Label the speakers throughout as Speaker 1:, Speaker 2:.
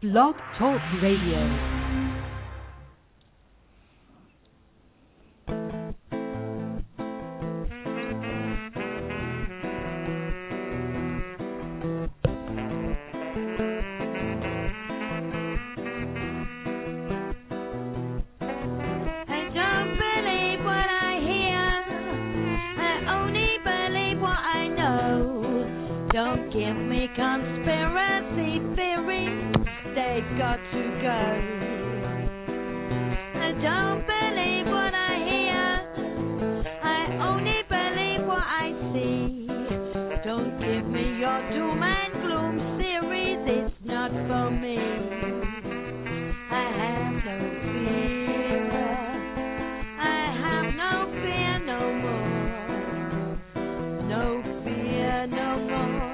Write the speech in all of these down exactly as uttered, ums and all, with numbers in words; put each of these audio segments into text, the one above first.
Speaker 1: Blog Talk Radio.
Speaker 2: Don't give me conspiracy theories, they've got to go. I don't believe what I hear, I only believe what I see. Don't give me your doom and gloom series, it's not for me. I have no fear, I have no fear no more. No fear no more.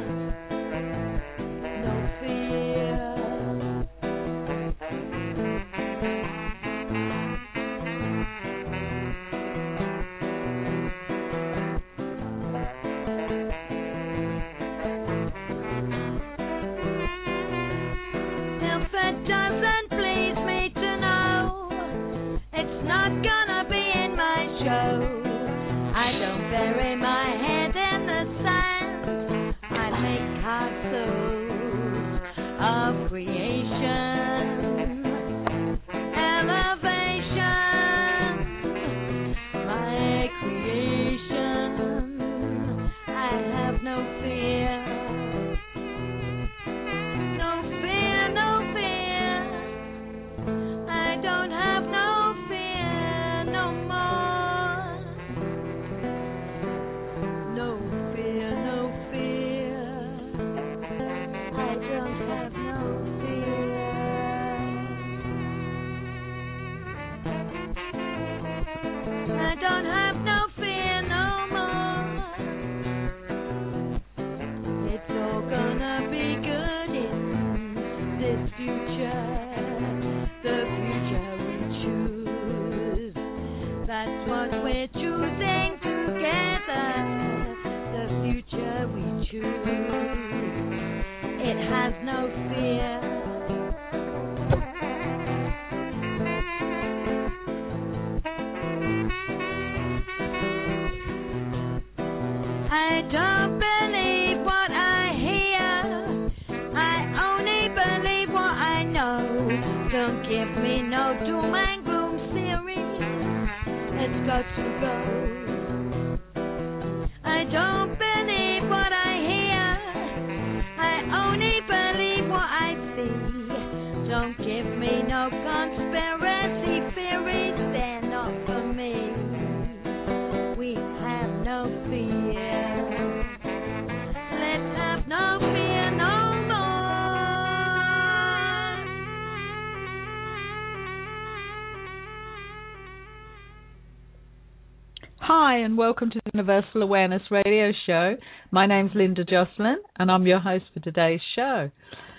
Speaker 3: Hi and welcome to the Universal Awareness Radio Show. My name's Linda Jocelyn and I'm your host for today's show.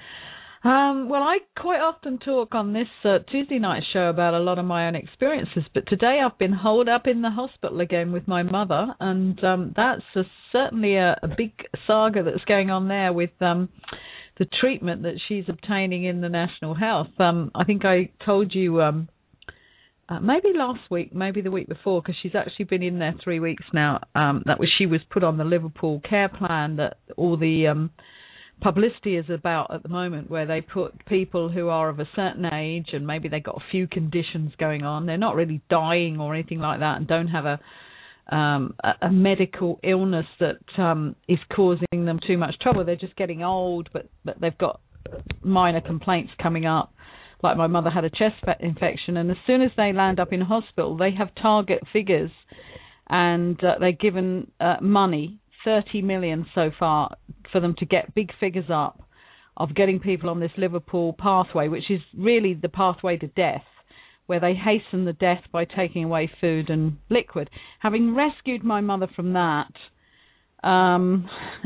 Speaker 3: Um, well, I quite often talk on this uh, Tuesday night show about a lot of my own experiences, but today I've been holed up in the hospital again with my mother, and um, that's a, certainly a, a big saga that's going on there with um, the treatment that she's obtaining in the National Health. Um, I think I told you... Um, Uh, maybe last week, maybe the week before, because she's actually been in there three weeks now. Um, that was she was put on the Liverpool care plan that all the um, publicity is about at the moment, where they put people who are of a certain age and maybe they've got a few conditions going on. They're not really dying or anything like that and don't have a um, a, a medical illness that um, is causing them too much trouble. They're just getting old, but, but they've got minor complaints coming up. Like my mother had a chest infection, and as soon as they land up in hospital, they have target figures, and uh, they're given uh, money, thirty million so far, for them to get big figures up of getting people on this Liverpool pathway, which is really the pathway to death, where they hasten the death by taking away food and liquid. Having rescued my mother from that, um,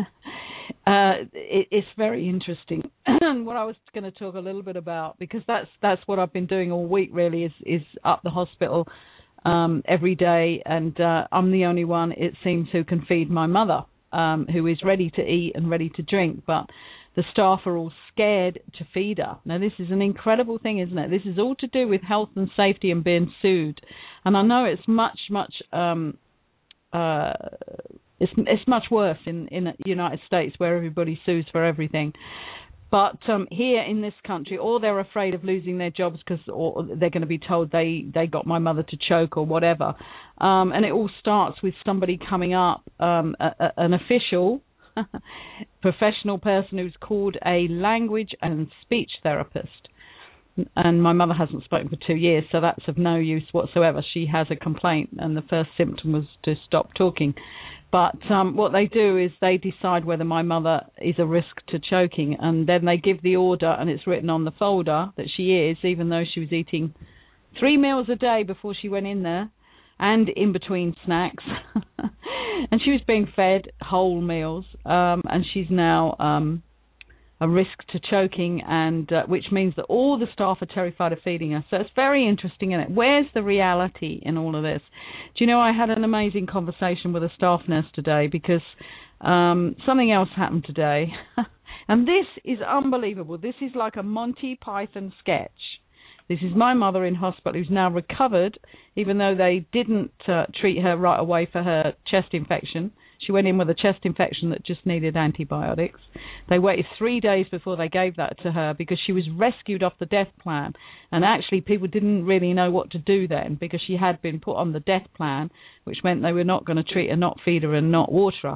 Speaker 3: uh, it, it's very interesting. And what I was going to talk a little bit about, because that's that's what I've been doing all week, really, is, is up the hospital um, every day, and uh, I'm the only one, it seems, who can feed my mother, um, who is ready to eat and ready to drink, but the staff are all scared to feed her. Now, this is an incredible thing, isn't it? This is all to do with health and safety and being sued. And I know it's much, much, um, uh, it's it's much worse in in the United States, where everybody sues for everything. But um, here in this country, or they're afraid of losing their jobs because, or they're going to be told they, they got my mother to choke or whatever. Um, and it all starts with somebody coming up, um, a, a, an official, professional person who's called a language and speech therapist. And my mother hasn't spoken for two years, so that's of no use whatsoever. She has a complaint, and the first symptom was to stop talking. But um, what they do is they decide whether my mother is a risk to choking, and then they give the order, and it's written on the folder that she is, even though she was eating three meals a day before she went in there, and in between snacks. And she was being fed whole meals, um, and she's now um, a risk to choking, and uh, which means that all the staff are terrified of feeding her. So it's very interesting, isn't it? Where's the reality in all of this? Do you know, I had an amazing conversation with a staff nurse today, because um, something else happened today. And this is unbelievable. This is like a Monty Python sketch. This is my mother in hospital, who's now recovered, even though they didn't uh, treat her right away for her chest infection. She went in with a chest infection that just needed antibiotics. They waited three days before they gave that to her, because she was rescued off the death plan. And actually, people didn't really know what to do then, because she had been put on the death plan, which meant they were not going to treat her, not feed her, and not water her.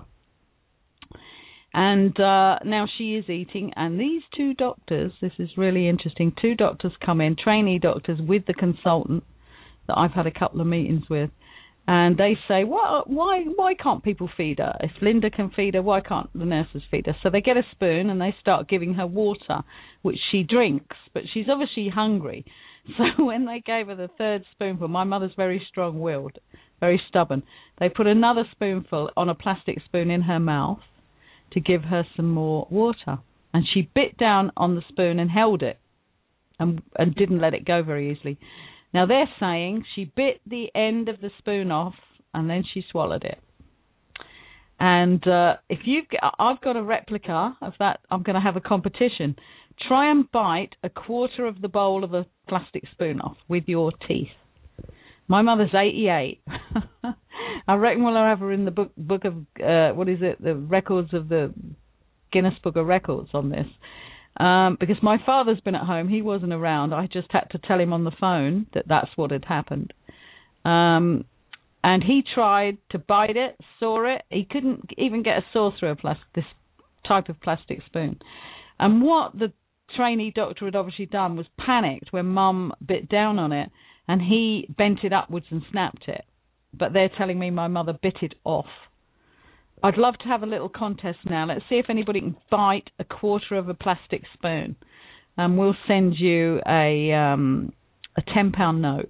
Speaker 3: And uh, now she is eating, and these two doctors, this is really interesting, two doctors come in, trainee doctors with the consultant that I've had a couple of meetings with, and they say, well, why why can't people feed her? If Linda can feed her, why can't the nurses feed her? So they get a spoon and they start giving her water, which she drinks, but she's obviously hungry. So when they gave her the third spoonful, my mother's very strong-willed, very stubborn, they put another spoonful on a plastic spoon in her mouth to give her some more water. And she bit down on the spoon and held it and, and didn't let it go very easily. Now, they're saying she bit the end of the spoon off and then she swallowed it. And uh, if you've got, I've got a replica of that. I'm going to have a competition. Try and bite a quarter of the bowl of a plastic spoon off with your teeth. My mother's eighty-eight. I reckon we'll have her in the book book of, uh, what is it, the records of the Guinness Book of Records on this. Um, because my father's been at home. He wasn't around. I just had to tell him on the phone that that's what had happened. Um, and he tried to bite it, saw it. He couldn't even get a saw through a plastic, this type of plastic spoon. And what the trainee doctor had obviously done was panicked when Mum bit down on it, and he bent it upwards and snapped it. But they're telling me my mother bit it off. I'd love to have a little contest now. Let's see if anybody can bite a quarter of a plastic spoon. And we'll send you a um, a ten pound note.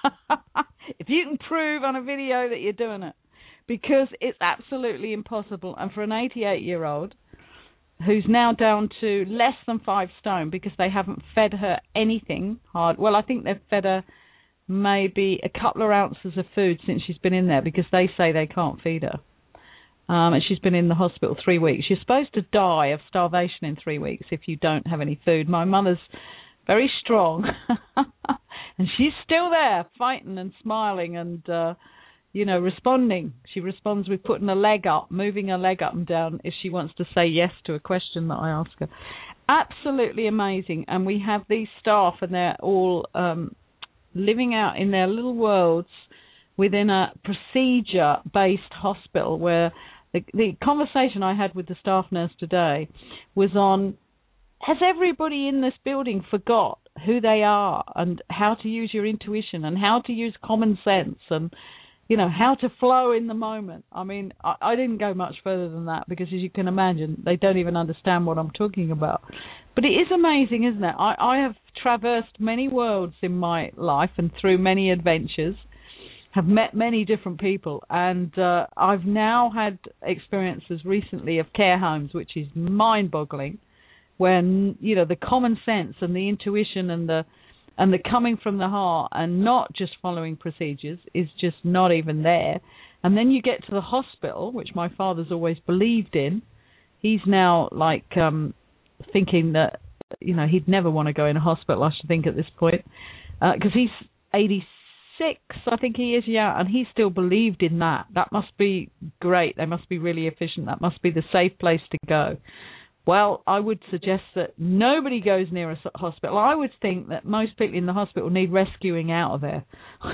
Speaker 3: If you can prove on a video that you're doing it. Because it's absolutely impossible. And for an eighty-eight-year-old who's now down to less than five stone because they haven't fed her anything hard. Well, I think they've fed her maybe a couple of ounces of food since she's been in there, because they say they can't feed her. Um, and she's been in the hospital three weeks. You're supposed to die of starvation in three weeks if you don't have any food. My mother's very strong, and she's still there, fighting and smiling and, uh, you know, responding. She responds with putting a leg up, moving her leg up and down if she wants to say yes to a question that I ask her. Absolutely amazing. And we have these staff, and they're all um, living out in their little worlds within a procedure-based hospital, where the, the conversation I had with the staff nurse today was on, has everybody in this building forgot who they are and how to use your intuition and how to use common sense and, you know, how to flow in the moment? I mean, I, I didn't go much further than that, because as you can imagine, they don't even understand what I'm talking about. But it is amazing, isn't it? I, I have traversed many worlds in my life and through many adventures, have met many different people, and uh, I've now had experiences recently of care homes, which is mind-boggling, when, you know, the common sense and the intuition and the and the coming from the heart and not just following procedures is just not even there. And then you get to the hospital, which my father's always believed in. He's now like um, thinking that, you know, he'd never want to go in a hospital, I should think, at this point, because uh, he's eighty-six, I think he is, yeah, and he still believed in that. That must be great. They must be really efficient. That must be the safe place to go. Well, I would suggest that nobody goes near a hospital. I would think that most people in the hospital need rescuing out of there.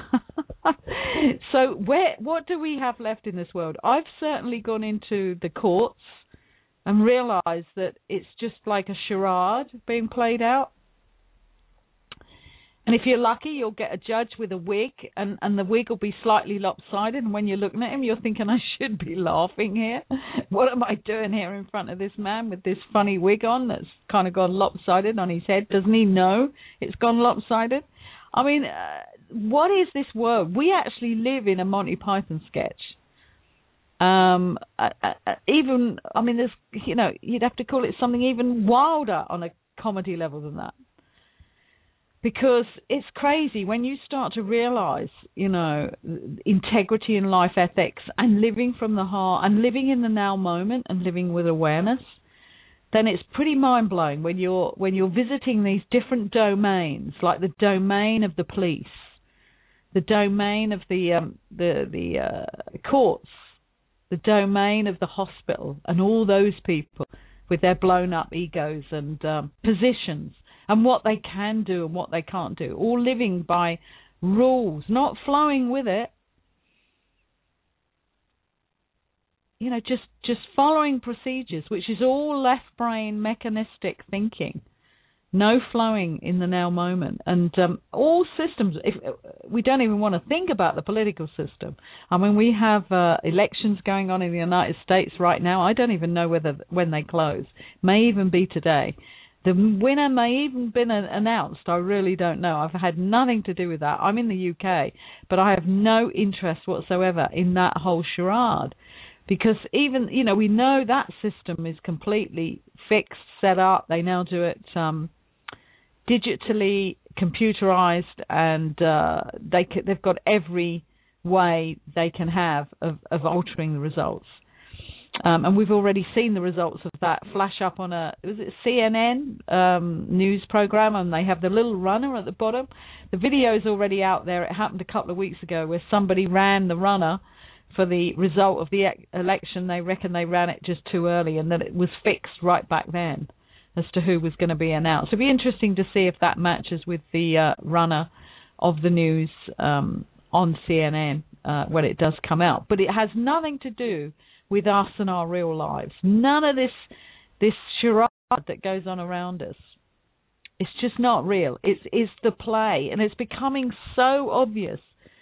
Speaker 3: So where, what do we have left in this world? I've certainly gone into the courts and realised that it's just like a charade being played out. And if you're lucky, you'll get a judge with a wig, and, and the wig will be slightly lopsided. And when you're looking at him, you're thinking, I should be laughing here. What am I doing here in front of this man with this funny wig on that's kind of gone lopsided on his head? Doesn't he know it's gone lopsided? I mean, uh, what is this world? We actually live in a Monty Python sketch. Um, uh, uh, even, I mean, there's, you know, you'd have to call it something even wilder on a comedy level than that. Because it's crazy when you start to realize, you know, integrity in life ethics and living from the heart and living in the now moment and living with awareness, then it's pretty mind-blowing when you're when you're visiting these different domains, like the domain of the police, the domain of the um, the the uh, courts, the domain of the hospital, and all those people with their blown-up egos and um, positions, and what they can do and what they can't do, all living by rules, not flowing with it. You know, just, just following procedures, which is all left-brain mechanistic thinking. No flowing in the now moment. And um, all systems, if we don't even want to think about the political system. I mean, we have uh, elections going on in the United States right now. I don't even know whether when they close. May even be today. The winner may even been announced. I really don't know. I've had nothing to do with that. I'm in the U K, but I have no interest whatsoever in that whole charade. Because even, you know, we know that system is completely fixed, set up. They now do it um, digitally, computerized, and uh, they c- they've got every way they can have of, of altering the results. Um, and we've already seen the results of that flash up on a, was it C N N um, news program, and they have the little runner at the bottom. The video is already out there. It happened a couple of weeks ago where somebody ran the runner for the result of the e- election. They reckon they ran it just too early and that it was fixed right back then as to who was going to be announced. It'll be interesting to see if that matches with the uh, runner of the news um, on C N N uh, when it does come out. But it has nothing to do with us and our real lives. None of this this charade that goes on around us. It's just not real. It's, it's the play, and it's becoming so obvious,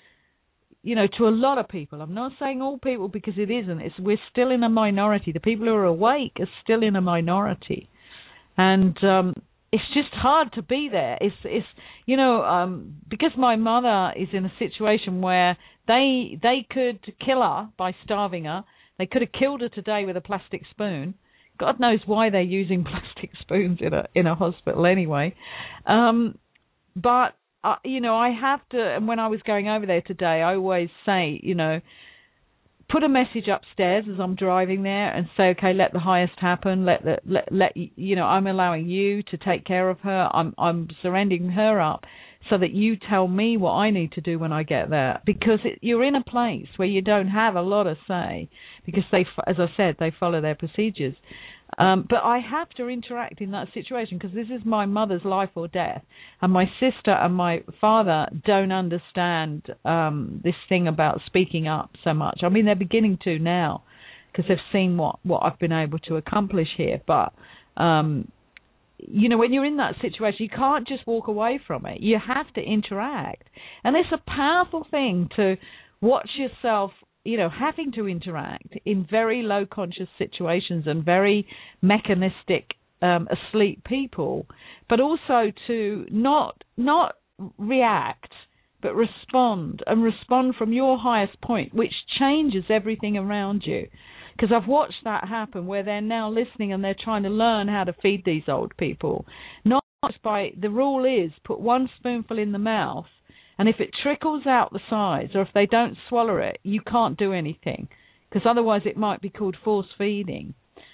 Speaker 3: you know, to a lot of people. I'm not saying all people because it isn't. It's, we're still in a minority. The people who are awake are still in a minority. And um, it's just hard to be there. It's, it's you know, um, because my mother is in a situation where they they could kill her by starving her. They could have killed her today with a plastic spoon. God knows why they're using plastic spoons in a in a hospital anyway. Um, but, uh, you know, I have to, and when I was going over there today, I always say, you know, put a message upstairs as I'm driving there and say, okay, let the highest happen. Let the, let, let you know, I'm allowing you to take care of her. I'm I'm surrendering her up so that you tell me what I need to do when I get there. Because it, you're in a place where you don't have a lot of say, because they, as I said, they follow their procedures. Um, but I have to interact in that situation because this is my mother's life or death. And my sister and my father don't understand um, this thing about speaking up so much. I mean, they're beginning to now because they've seen what, what I've been able to accomplish here. But, um, you know, when you're in that situation, you can't just walk away from it. You have to interact. And it's a powerful thing to watch yourself, you know, having to interact in very low conscious situations and very mechanistic, um, asleep people, but also to not not react, but respond, and respond from your highest point, which changes everything around you. Because I've watched that happen where they're now listening and they're trying to learn how to feed these old people. Not by, the rule is put one spoonful in the mouth, and if it trickles out the sides, or if they don't swallow it, you can't do anything, because otherwise it might be called force feeding.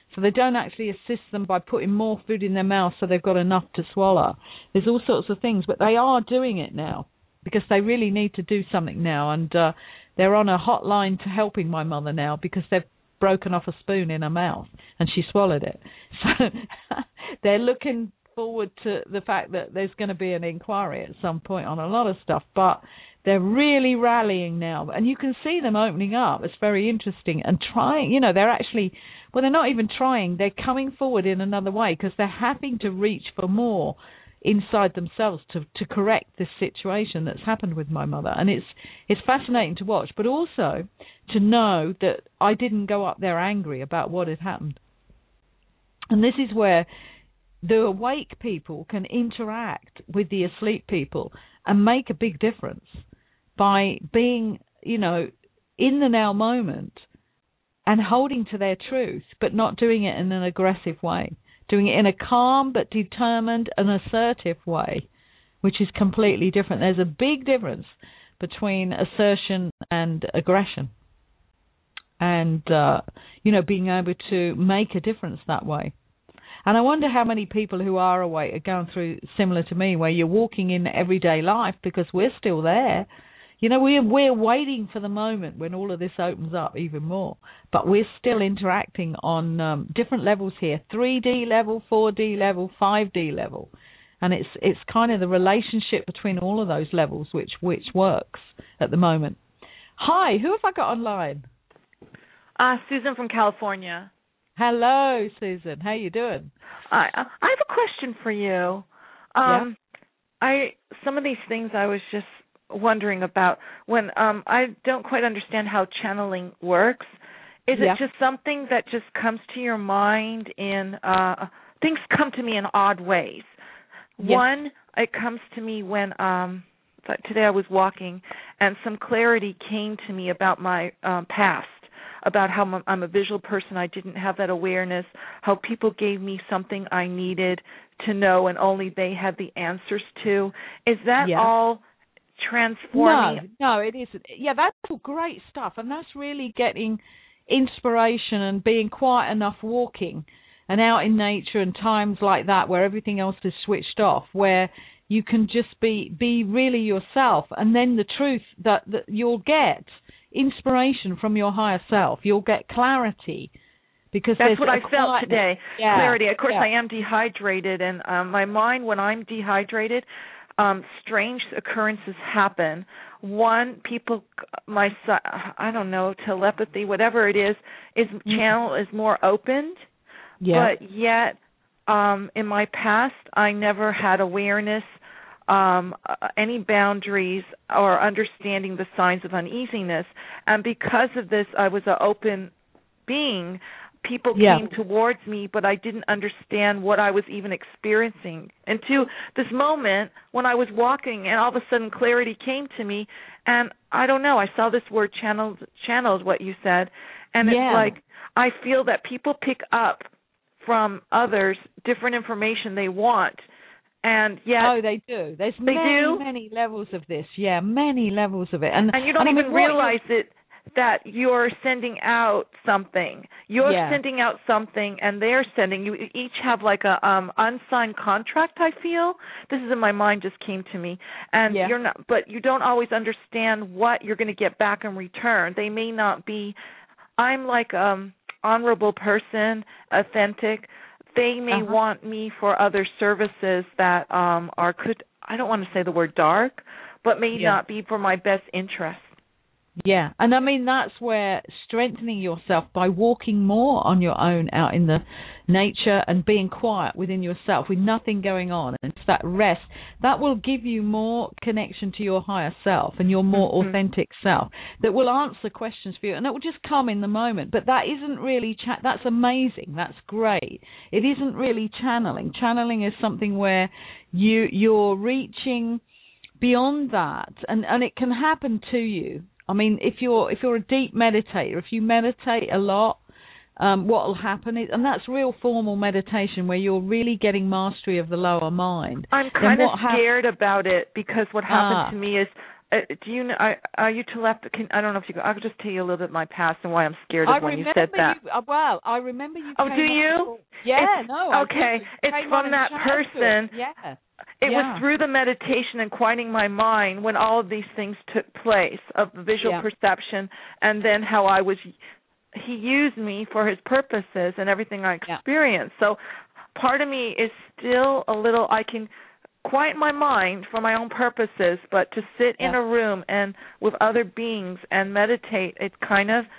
Speaker 3: So they don't actually assist them by putting more food in their mouth so they've got enough to swallow. There's all sorts of things, but they are doing it now because they really need to do something now. And uh, they're on a hotline to helping my mother now because they've broken off a spoon in her mouth and she swallowed it. So they're looking forward to the fact that there's going to be an inquiry at some point on a lot of stuff, but they're really rallying now, and you can see them opening up. It's very interesting and trying, you know, they're actually, well, they're not even trying, they're coming forward in another way because they're having to reach for more inside themselves to, to correct this situation that's happened with my mother. And it's it's fascinating to watch, but also to know that I didn't go up there angry about what had happened. And this is where the awake people can interact with the asleep people and make a big difference by being, you know, in the now moment and holding to their truth, but not doing it in an aggressive way, doing it in a calm but determined and assertive way, which is completely different. There's a big difference between assertion and aggression and, uh, you know, being able to make a difference that way. And I wonder how many people who are awake are going through similar to me, where you're walking in everyday life because we're still there. You know, we're, we're waiting for the moment when all of this opens up even more. But we're still interacting on um, different levels here, three D level, four D level, five D level. And it's it's kind of the relationship between all of those levels which, which works at the moment. Hi, who have I got online?
Speaker 4: Uh, Susan from California.
Speaker 3: Hello, Susan. How you doing?
Speaker 4: I I have a question for you. Um, yeah. I some of these things I was just wondering about when um, I don't quite understand how channeling works. Is yeah. it just something that just comes to your mind in uh, things come to me in odd ways? Yeah. One, it comes to me when um, today I was walking and some clarity came to me about my um, past. About how I'm a visual person, I didn't have that awareness, how people gave me something I needed to know and only they had the answers to. Is that yeah. all transforming?
Speaker 3: No, no, it isn't. Yeah, that's all great stuff, and that's really getting inspiration and being quiet enough walking and out in nature and times like that where everything else is switched off, where you can just be, be really yourself, and then the truth that, that you'll get inspiration from your higher self. You'll get clarity because
Speaker 4: that's what I felt
Speaker 3: quietness.
Speaker 4: today.
Speaker 3: Yeah.
Speaker 4: Clarity. Of course,
Speaker 3: yeah.
Speaker 4: I am dehydrated, and um, my mind, when I'm dehydrated, um, strange occurrences happen. One, people, my, I don't know, telepathy, whatever it is, is mm-hmm. channel is more opened.
Speaker 3: Yeah.
Speaker 4: But yet, um, in my past, I never had awareness. Um, uh, any boundaries or understanding the signs of uneasiness. And because of this, I was an open being. People
Speaker 3: yeah.
Speaker 4: came towards me, but I didn't understand what I was even experiencing. And to this moment when I was walking and all of a sudden clarity came to me, and I don't know, I saw this word channeled, channeled what you said, and
Speaker 3: yeah.
Speaker 4: it's like I feel that people pick up from others different information they want. And yet,
Speaker 3: oh, they do. There's
Speaker 4: they
Speaker 3: many,
Speaker 4: do?
Speaker 3: many levels of this. Yeah, many levels of it. And,
Speaker 4: and you don't
Speaker 3: and
Speaker 4: even
Speaker 3: I mean,
Speaker 4: realize it that you're sending out something. You're
Speaker 3: yeah.
Speaker 4: sending out something, and they're sending. You each have like a um, unsigned contract. I feel this is in my mind. Just came to me, and
Speaker 3: yeah.
Speaker 4: you're not. But you don't always understand what you're going to get back in return. They may not be. I'm like um honorable person, authentic. They may
Speaker 3: uh-huh.
Speaker 4: want me for other services that um, are, could I don't want to say the word dark, but may
Speaker 3: yeah.
Speaker 4: not be for my best interest.
Speaker 3: Yeah, and I mean, that's where strengthening yourself by walking more on your own out in the nature and being quiet within yourself with nothing going on, and it's that rest, that will give you more connection to your higher self and your more mm-hmm. authentic self that will answer questions for you, and it will just come in the moment. But that isn't really, cha- that's amazing, that's great. It isn't really channeling. Channeling is something where you, you're reaching beyond that, and, and it can happen to you. I mean, if you're if you're a deep meditator, if you meditate a lot, um, what will happen is, and that's real formal meditation where you're really getting mastery of the lower mind.
Speaker 4: I'm kind of
Speaker 3: scared
Speaker 4: hap- about it because what happened
Speaker 3: ah.
Speaker 4: to me is uh, do you know? Are, are you telepathic? Can, I don't know if you. I'll just tell you a little bit of my past and why I'm scared of
Speaker 3: I
Speaker 4: when you
Speaker 3: remember
Speaker 4: said that.
Speaker 3: You, uh, well, I remember you.
Speaker 4: Oh,
Speaker 3: came
Speaker 4: do
Speaker 3: on
Speaker 4: you?
Speaker 3: before. Yeah,
Speaker 4: it's,
Speaker 3: no. I
Speaker 4: okay,
Speaker 3: do.
Speaker 4: it's
Speaker 3: Came
Speaker 4: from that person.
Speaker 3: It. Yeah.
Speaker 4: It
Speaker 3: yeah.
Speaker 4: was through the meditation and quieting my mind when all of these things took place of visual
Speaker 3: yeah.
Speaker 4: perception, and then how I was. He used me for his purposes and everything I experienced. Yeah. So part of me is still a little. I can quiet my mind for my own purposes, but to sit yeah. in a room and with other beings and meditate, it's kind of,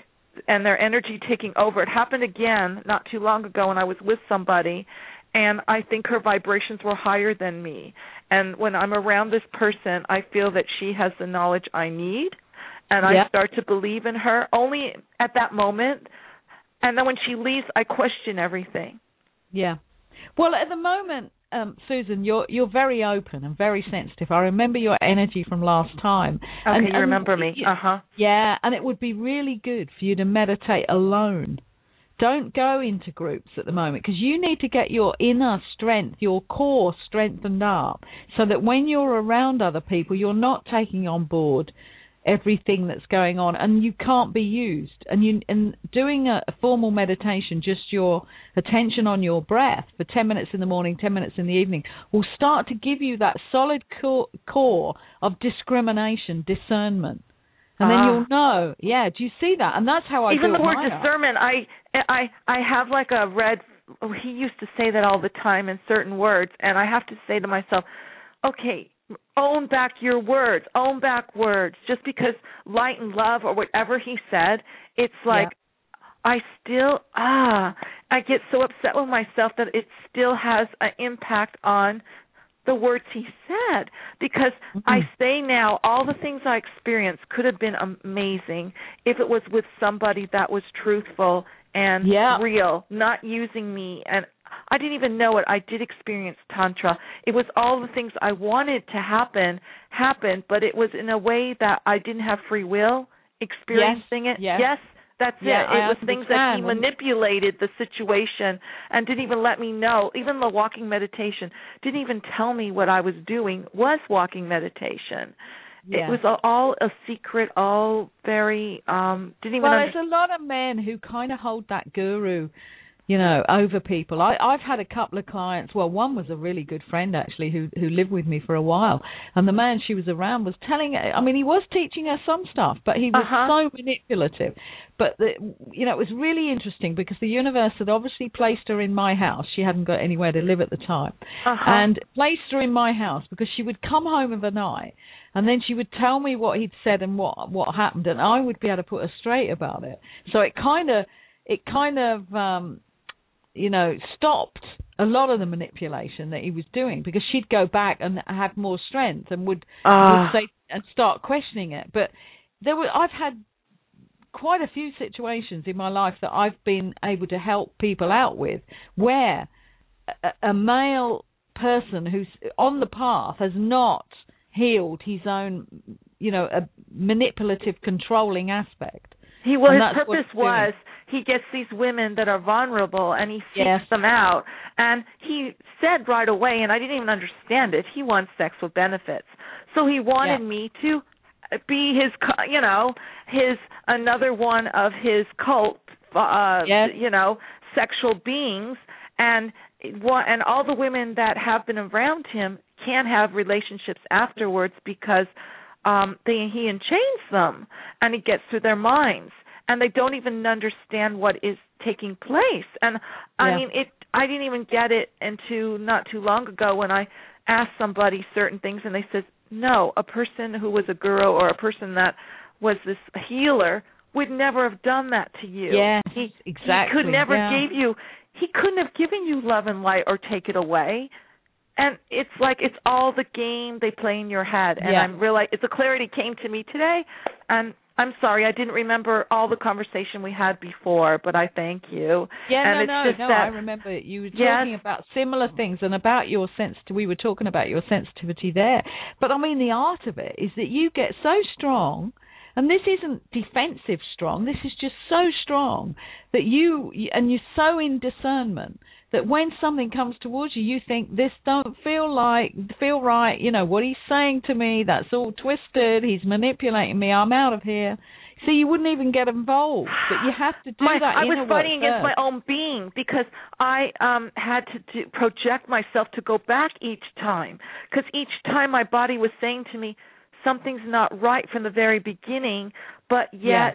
Speaker 4: and their energy taking over. It happened again not too long ago when I was with somebody, and I think her vibrations were higher than me. And when I'm around this person, I feel that she has the knowledge I need, and I
Speaker 3: yep.
Speaker 4: start to believe in her only at that moment. And then when she leaves, I question everything.
Speaker 3: Yeah. Well, at the moment, Um, Susan, you're you're very open and very sensitive. I remember your energy from last time.
Speaker 4: Okay,
Speaker 3: and,
Speaker 4: you remember me.
Speaker 3: You,
Speaker 4: uh-huh.
Speaker 3: Yeah, and it would be really good for you to meditate alone. Don't go into groups at the moment because you need to get your inner strength, your core strengthened up so that when you're around other people, you're not taking on board everything that's going on, and you can't be used. And you and doing a, a formal meditation, just your attention on your breath for ten minutes in the morning, ten minutes in the evening, will start to give you that solid core, core of discrimination, discernment. And then
Speaker 4: ah.
Speaker 3: you'll know. Yeah, do you see that? And that's how I
Speaker 4: even
Speaker 3: built
Speaker 4: the word
Speaker 3: my
Speaker 4: discernment. I I I have like a red. He used to say that all the time in certain words, and I have to say to myself, okay, own back your words, own back words. Just because light and love or whatever he said, it's like yeah. I still, ah, I get so upset with myself that it still has an impact on the words he said. Because mm-hmm. I say now, all the things I experienced could have been amazing if it was with somebody that was truthful and
Speaker 3: yeah.
Speaker 4: real, not using me. And I didn't even know it. I did experience Tantra. It was all the things I wanted to happen, happen, but it was in a way that I didn't have free will experiencing
Speaker 3: yes,
Speaker 4: it.
Speaker 3: Yes,
Speaker 4: yes that's
Speaker 3: yeah,
Speaker 4: it. It
Speaker 3: I
Speaker 4: was
Speaker 3: understand.
Speaker 4: things that he manipulated the situation and didn't even let me know. Even the walking meditation didn't even tell me what I was doing was walking meditation.
Speaker 3: Yeah.
Speaker 4: It was all a secret, all very, um, didn't even
Speaker 3: Well,
Speaker 4: under-
Speaker 3: there's a lot of men who kind of hold that guru, you know, over people. I, I've had a couple of clients. Well, one was a really good friend, actually, who who lived with me for a while. And the man she was around was telling her, I mean, he was teaching her some stuff, but he was
Speaker 4: uh-huh.
Speaker 3: so manipulative. But, the, you know, it was really interesting because the universe had obviously placed her in my house. She hadn't got anywhere to live at the time.
Speaker 4: Uh-huh.
Speaker 3: And placed her in my house because she would come home of a night and then she would tell me what he'd said and what what happened, and I would be able to put her straight about it. So it kind of, it kind of, um, you know, stopped a lot of the manipulation that he was doing because she'd go back and have more strength and would,
Speaker 4: uh.
Speaker 3: would say and start questioning it. But there were, I've had quite a few situations in my life that I've been able to help people out with where a, a male person who's on the path has not healed his own, you know, a manipulative, controlling aspect.
Speaker 4: He well, his purpose was he gets these women that are vulnerable and he seeks
Speaker 3: yes.
Speaker 4: them out. And he said right away, and I didn't even understand it, he wants sex with benefits. So he wanted
Speaker 3: yeah.
Speaker 4: me to be his, you know, his another one of his cult, uh,
Speaker 3: yes.
Speaker 4: you know, sexual beings. And and all the women that have been around him can't have relationships afterwards because um, they, he enchains them and he gets through their minds. And they don't even understand what is taking place. And, I
Speaker 3: yeah.
Speaker 4: mean, it. I didn't even get it until not too long ago when I asked somebody certain things and they said, no, a person who was a guru or a person that was this healer would never have done that to you.
Speaker 3: Yes,
Speaker 4: he,
Speaker 3: exactly.
Speaker 4: He could never
Speaker 3: yeah.
Speaker 4: give you, he couldn't have given you love and light or take it away. And it's like it's all the game they play in your head. And
Speaker 3: yeah.
Speaker 4: I'm really, it's a clarity came to me today. And I'm sorry, I didn't remember all the conversation we had before, but I thank you.
Speaker 3: Yeah,
Speaker 4: and
Speaker 3: no,
Speaker 4: it's
Speaker 3: no,
Speaker 4: just
Speaker 3: no,
Speaker 4: that,
Speaker 3: I remember you were talking
Speaker 4: yes.
Speaker 3: about similar things and about your sense. We were talking about your sensitivity there. But, I mean, the art of it is that you get so strong, and this isn't defensive strong, this is just so strong that you, and you're so in discernment that when something comes towards you, you think, this don't feel like, feel right, you know, what he's saying to me, that's all twisted, he's manipulating me, I'm out of here. So you wouldn't even get involved, but you have to do
Speaker 4: my,
Speaker 3: that.
Speaker 4: I was fighting against my own being because I um, had to do, project myself to go back each time, because each time my body was saying to me, something's not right from the very beginning, but yet yeah.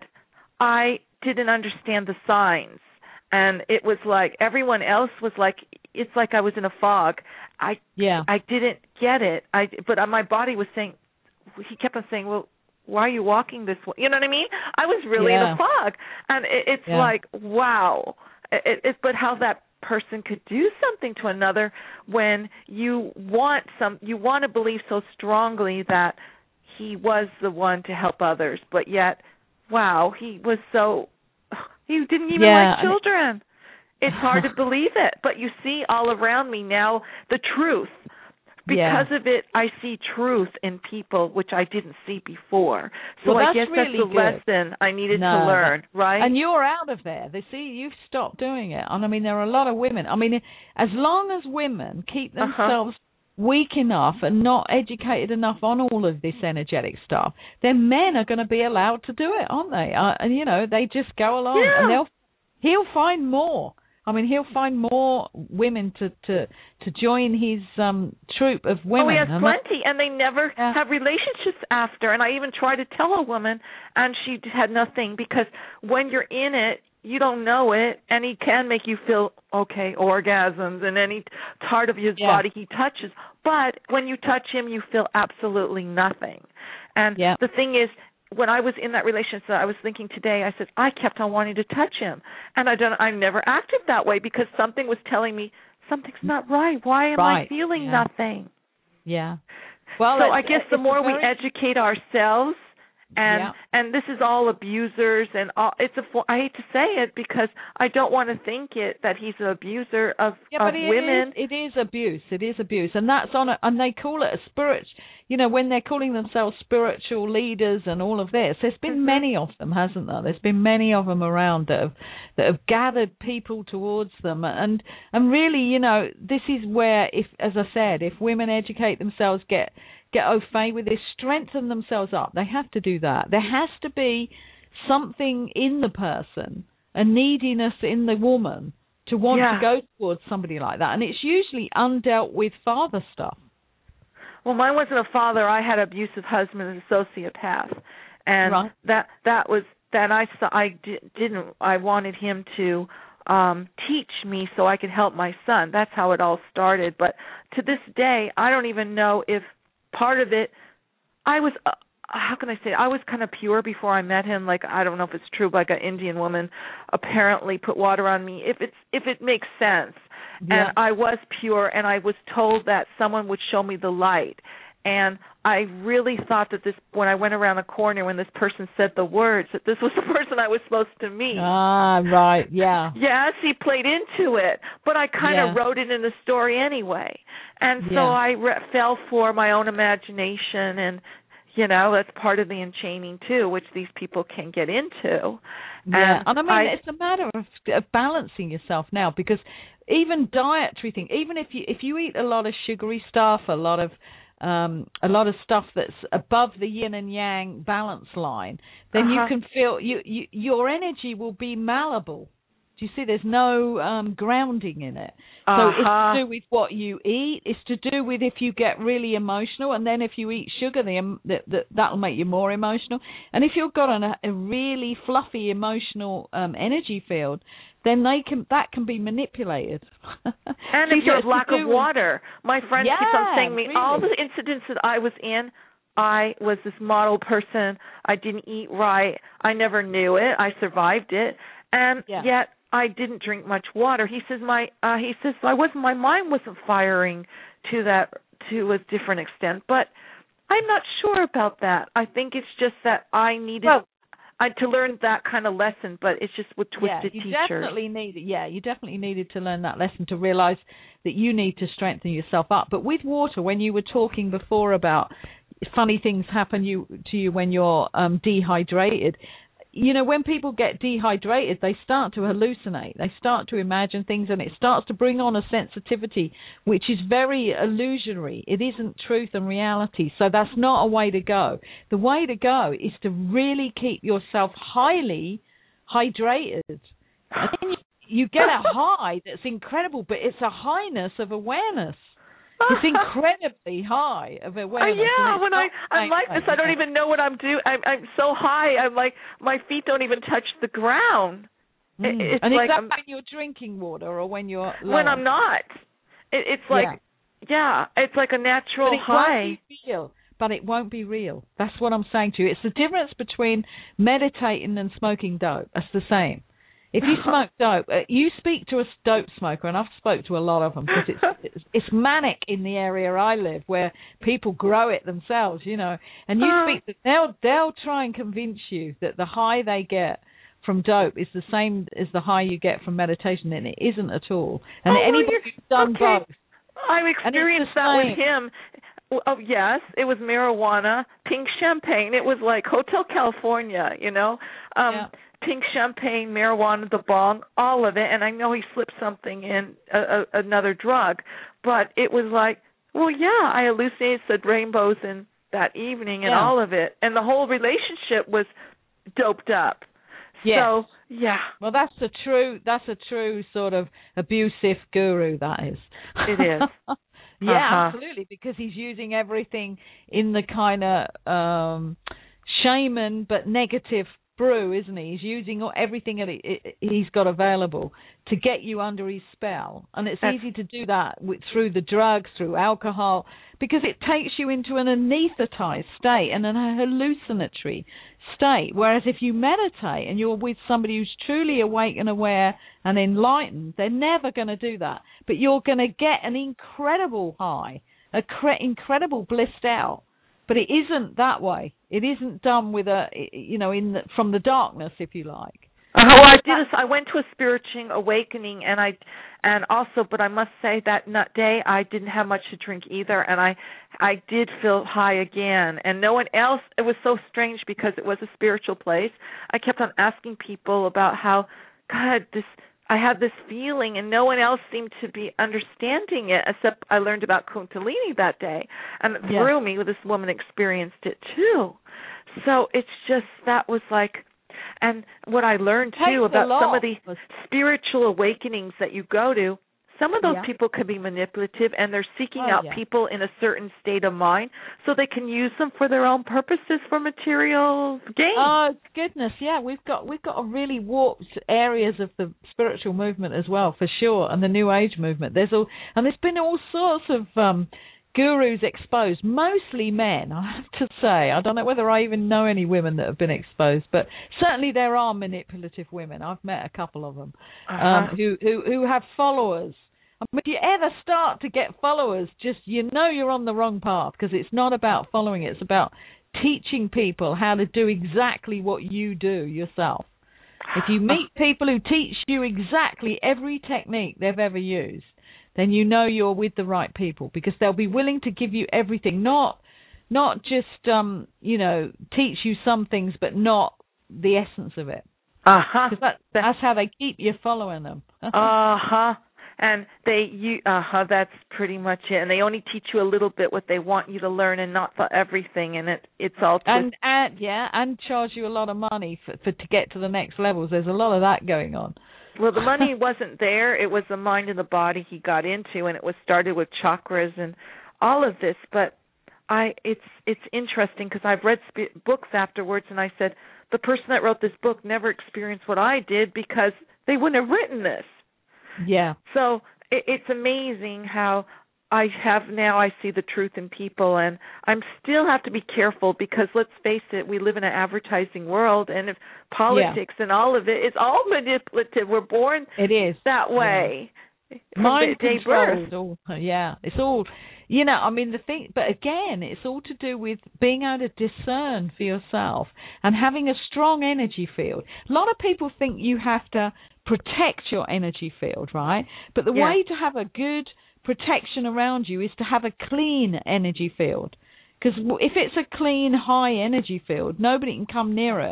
Speaker 4: I didn't understand the signs. And it was like everyone else was like, it's like I was in a fog. I
Speaker 3: yeah.
Speaker 4: I didn't get it. I but my body was saying, he kept on saying, well, why are you walking this way? You know what I mean? I was really
Speaker 3: yeah.
Speaker 4: in a fog. And it, it's
Speaker 3: yeah.
Speaker 4: like, wow. It, it, but how that person could do something to another when you want some, you want to believe so strongly that he was the one to help others, but yet, wow, he was so, he didn't even
Speaker 3: yeah.
Speaker 4: like children. It's hard to believe it, but you see all around me now the truth. Because
Speaker 3: yeah.
Speaker 4: of it, I see truth in people, which I didn't see before. So
Speaker 3: well,
Speaker 4: I guess
Speaker 3: really
Speaker 4: that's the
Speaker 3: good.
Speaker 4: lesson I needed
Speaker 3: no,
Speaker 4: to learn,
Speaker 3: that,
Speaker 4: right?
Speaker 3: And you're out of there. They see you've stopped doing it. And I mean, there are a lot of women. I mean, as long as women keep themselves uh-huh. weak enough and not educated enough on all of this energetic stuff, then men are going to be allowed to do it, aren't they? Uh, and, you know, they just go along
Speaker 4: yeah.
Speaker 3: and they'll he'll find more. I mean, he'll find more women to, to, to join his um, troop of women.
Speaker 4: Oh, he has
Speaker 3: and
Speaker 4: plenty, and they never
Speaker 3: yeah.
Speaker 4: have relationships after. And I even tried to tell a woman, and she had nothing, because when you're in it, you don't know it, and he can make you feel, okay, orgasms in any part of his
Speaker 3: yeah.
Speaker 4: body he touches. But when you touch him, you feel absolutely nothing. And
Speaker 3: yeah.
Speaker 4: the thing is, when I was in that relationship, I was thinking today, I said, I kept on wanting to touch him. And I don't, I never acted that way because something was telling me, something's not right. Why am
Speaker 3: right.
Speaker 4: I feeling
Speaker 3: yeah.
Speaker 4: nothing?
Speaker 3: Yeah. Well,
Speaker 4: so I guess the more
Speaker 3: very...
Speaker 4: we educate ourselves, and
Speaker 3: yeah.
Speaker 4: and this is all abusers, and all, it's a, I hate to say it because I don't want to think it that he's an abuser of,
Speaker 3: yeah,
Speaker 4: of
Speaker 3: but it
Speaker 4: women.
Speaker 3: Is, it is abuse. It is abuse. And that's on a, and they call it a spirit. You know, when they're calling themselves spiritual leaders and all of this, there's been mm-hmm. many of them, hasn't there? There's been many of them around that have that have gathered people towards them, and and really, you know, this is where, if, as I said, if women educate themselves, get get au fait with this, strengthen themselves up, they have to do that. There has to be something in the person, a neediness in the woman to want
Speaker 4: yeah.
Speaker 3: to go towards somebody like that, and it's usually undealt with father stuff.
Speaker 4: Well, mine wasn't a father. I had an abusive husband, a sociopath, and
Speaker 3: right.
Speaker 4: that that was that I saw. I di- didn't. I wanted him to um, teach me so I could help my son. That's how it all started. But to this day, I don't even know if part of it. I was. Uh, how can I say? I was kind of pure before I met him. Like, I don't know if it's true, but like an Indian woman apparently put water on me. If it's if it makes sense.
Speaker 3: Yeah.
Speaker 4: And I was pure, and I was told that someone would show me the light. And I really thought that this, when I went around the corner, when this person said the words, that this was the person I was supposed to meet.
Speaker 3: Ah, right, yeah.
Speaker 4: Yes, he played into it, but I kind of
Speaker 3: yeah.
Speaker 4: wrote it in the story anyway. And so
Speaker 3: yeah.
Speaker 4: I re- fell for my own imagination, and, you know, that's part of the enchaining, too, which these people can get into.
Speaker 3: Yeah, and,
Speaker 4: and
Speaker 3: I mean, I, it's a matter of, of balancing yourself now, because even dietary thing, even if you if you eat a lot of sugary stuff, a lot of um, a lot of stuff that's above the yin and yang balance line, then
Speaker 4: uh-huh.
Speaker 3: you can feel you, you your energy will be malleable. Do you see? There's no um, grounding in it. So
Speaker 4: uh-huh.
Speaker 3: it's to do with what you eat. It's to do with if you get really emotional, and then if you eat sugar, the, the, the, that'll make you more emotional. And if you've got an, a really fluffy emotional um, energy field, then they can that can be manipulated.
Speaker 4: And if you have lack of water, my friend
Speaker 3: yeah,
Speaker 4: keeps on saying to me,
Speaker 3: really.
Speaker 4: all the incidents that I was in, I was this model person. I didn't eat right. I never knew it. I survived it, and
Speaker 3: yeah.
Speaker 4: yet I didn't drink much water. He says my uh, he says I wasn't my mind wasn't firing to that to a different extent, but I'm not sure about that. I think it's just that I needed.
Speaker 3: Well,
Speaker 4: I, to learn that kind of lesson, but it's just with twisted
Speaker 3: yeah, you
Speaker 4: teachers.
Speaker 3: Definitely needed, yeah, you definitely needed to learn that lesson to realize that you need to strengthen yourself up. But with water, when you were talking before about funny things happen you to you when you're um, dehydrated, you know, when people get dehydrated, they start to hallucinate. They start to imagine things, and it starts to bring on a sensitivity, which is very illusory. It isn't truth and reality. So that's not a way to go. The way to go is to really keep yourself highly hydrated. And then you, you get a high that's incredible, but it's a highness of awareness. It's incredibly high of awareness.
Speaker 4: Uh, yeah, when I I'm like this, I don't even know what I'm doing. I'm I'm so high. I'm like my feet don't even touch the ground.
Speaker 3: Mm.
Speaker 4: It's
Speaker 3: and
Speaker 4: like
Speaker 3: is that
Speaker 4: I'm,
Speaker 3: when you're drinking water or when you're low?
Speaker 4: When I'm not? It, it's like yeah. yeah, it's like a natural
Speaker 3: but it
Speaker 4: high.
Speaker 3: Won't be real, but it won't be real. That's what I'm saying to you. It's the difference between meditating and smoking dope. That's the same. If you smoke dope, uh, you speak to a dope smoker, and I've spoke to a lot of them because it's, it's it's manic in the area I live, where people grow it themselves, you know. And you uh, speak, to, they'll they'll try and convince you that the high they get from dope is the same as the high you get from meditation, and it isn't at all. And
Speaker 4: oh,
Speaker 3: anybody
Speaker 4: well,
Speaker 3: who's done
Speaker 4: okay.
Speaker 3: both,
Speaker 4: I've experienced that with him. Oh yes, it was marijuana, pink champagne. It was like Hotel California, you know. Um,
Speaker 3: yeah.
Speaker 4: Pink champagne, marijuana, the bong, all of it. And I know he slipped something in, a, a, another drug. But it was like, well, yeah, I hallucinated, said rainbows in that evening and
Speaker 3: yeah.
Speaker 4: all of it. And the whole relationship was doped up.
Speaker 3: Yes.
Speaker 4: So, yeah.
Speaker 3: Well, that's a true, that's a true sort of abusive guru, that is.
Speaker 4: It is.
Speaker 3: yeah,
Speaker 4: uh-huh.
Speaker 3: absolutely, because he's using everything in the kind of um, shaman but negative brew, isn't he? He's using everything that he, he's got available to get you under his spell. And it's
Speaker 4: That's,
Speaker 3: easy to do that with, through the drugs, through alcohol, because it takes you into an anesthetized state and an hallucinatory state. Whereas if you meditate and you're with somebody who's truly awake and aware and enlightened, they're never going to do that. But you're going to get an incredible high, a cre- incredible blissed out. But it isn't that way. It isn't done with a, you know, in the, from the darkness, if you like.
Speaker 4: Uh, well, I did. A, I went to a spiritual awakening, and I, and also, but I must say that day I didn't have much to drink either, and I, I did feel high again, and no one else. It was so strange because it was a spiritual place. I kept on asking people about how, God, this. I had this feeling, and no one else seemed to be understanding it, except I learned about Kundalini that day, and it
Speaker 3: yeah.
Speaker 4: threw me. This woman experienced it too. So it's just, that was like, and what I learned too about some of the spiritual awakenings that you go to, some of those
Speaker 3: yeah.
Speaker 4: people can be manipulative, and they're seeking
Speaker 3: oh,
Speaker 4: out
Speaker 3: yeah.
Speaker 4: people in a certain state of mind so they can use them for their own purposes for material gain.
Speaker 3: Oh goodness, yeah, we've got we've got a really warped areas of the spiritual movement as well, for sure, and the New Age movement. There's all, and there's been all sorts of um, gurus exposed, mostly men. I have to say, I don't know whether I even know any women that have been exposed, but certainly there are manipulative women. I've met a couple of them
Speaker 4: uh-huh.
Speaker 3: um, who, who who have followers. I mean, if you ever start to get followers, just, you know, you're on the wrong path, because it's not about following. It's about teaching people how to do exactly what you do yourself. If you meet people who teach you exactly every technique they've ever used, then you know you're with the right people, because they'll be willing to give you everything, not not just, um, you know, teach you some things, but not the essence of it.
Speaker 4: Uh-huh.
Speaker 3: That, that's how they keep you following them.
Speaker 4: uh-huh. And they, you, uh-huh, that's pretty much it. And they only teach you a little bit what they want you to learn, and not for everything. And it, it's all twist-
Speaker 3: and, and yeah, and charge you a lot of money for, for to get to the next levels. There's a lot of that going on.
Speaker 4: Well, the money wasn't there. It was the mind and the body he got into, and it was started with chakras and all of this. But I, it's it's interesting, because I've read sp- books afterwards, and I said the person that wrote this book never experienced what I did, because they wouldn't have written this.
Speaker 3: Yeah.
Speaker 4: So it, it's amazing how I have now, I see the truth in people, and I'm still have to be careful, because let's face it, we live in an advertising world, and if politics yeah. and all of it, it's all manipulative. We're born
Speaker 3: it is
Speaker 4: that way.
Speaker 3: Yeah. Mind control. All, yeah, it's all, you know, I mean, the thing, but again, it's all to do with being able to discern for yourself and having a strong energy field. A lot of people think you have to protect your energy field, right? But the
Speaker 4: yeah.
Speaker 3: way to have a good protection around you is to have a clean energy field. Because if it's a clean, high energy field, nobody can come near it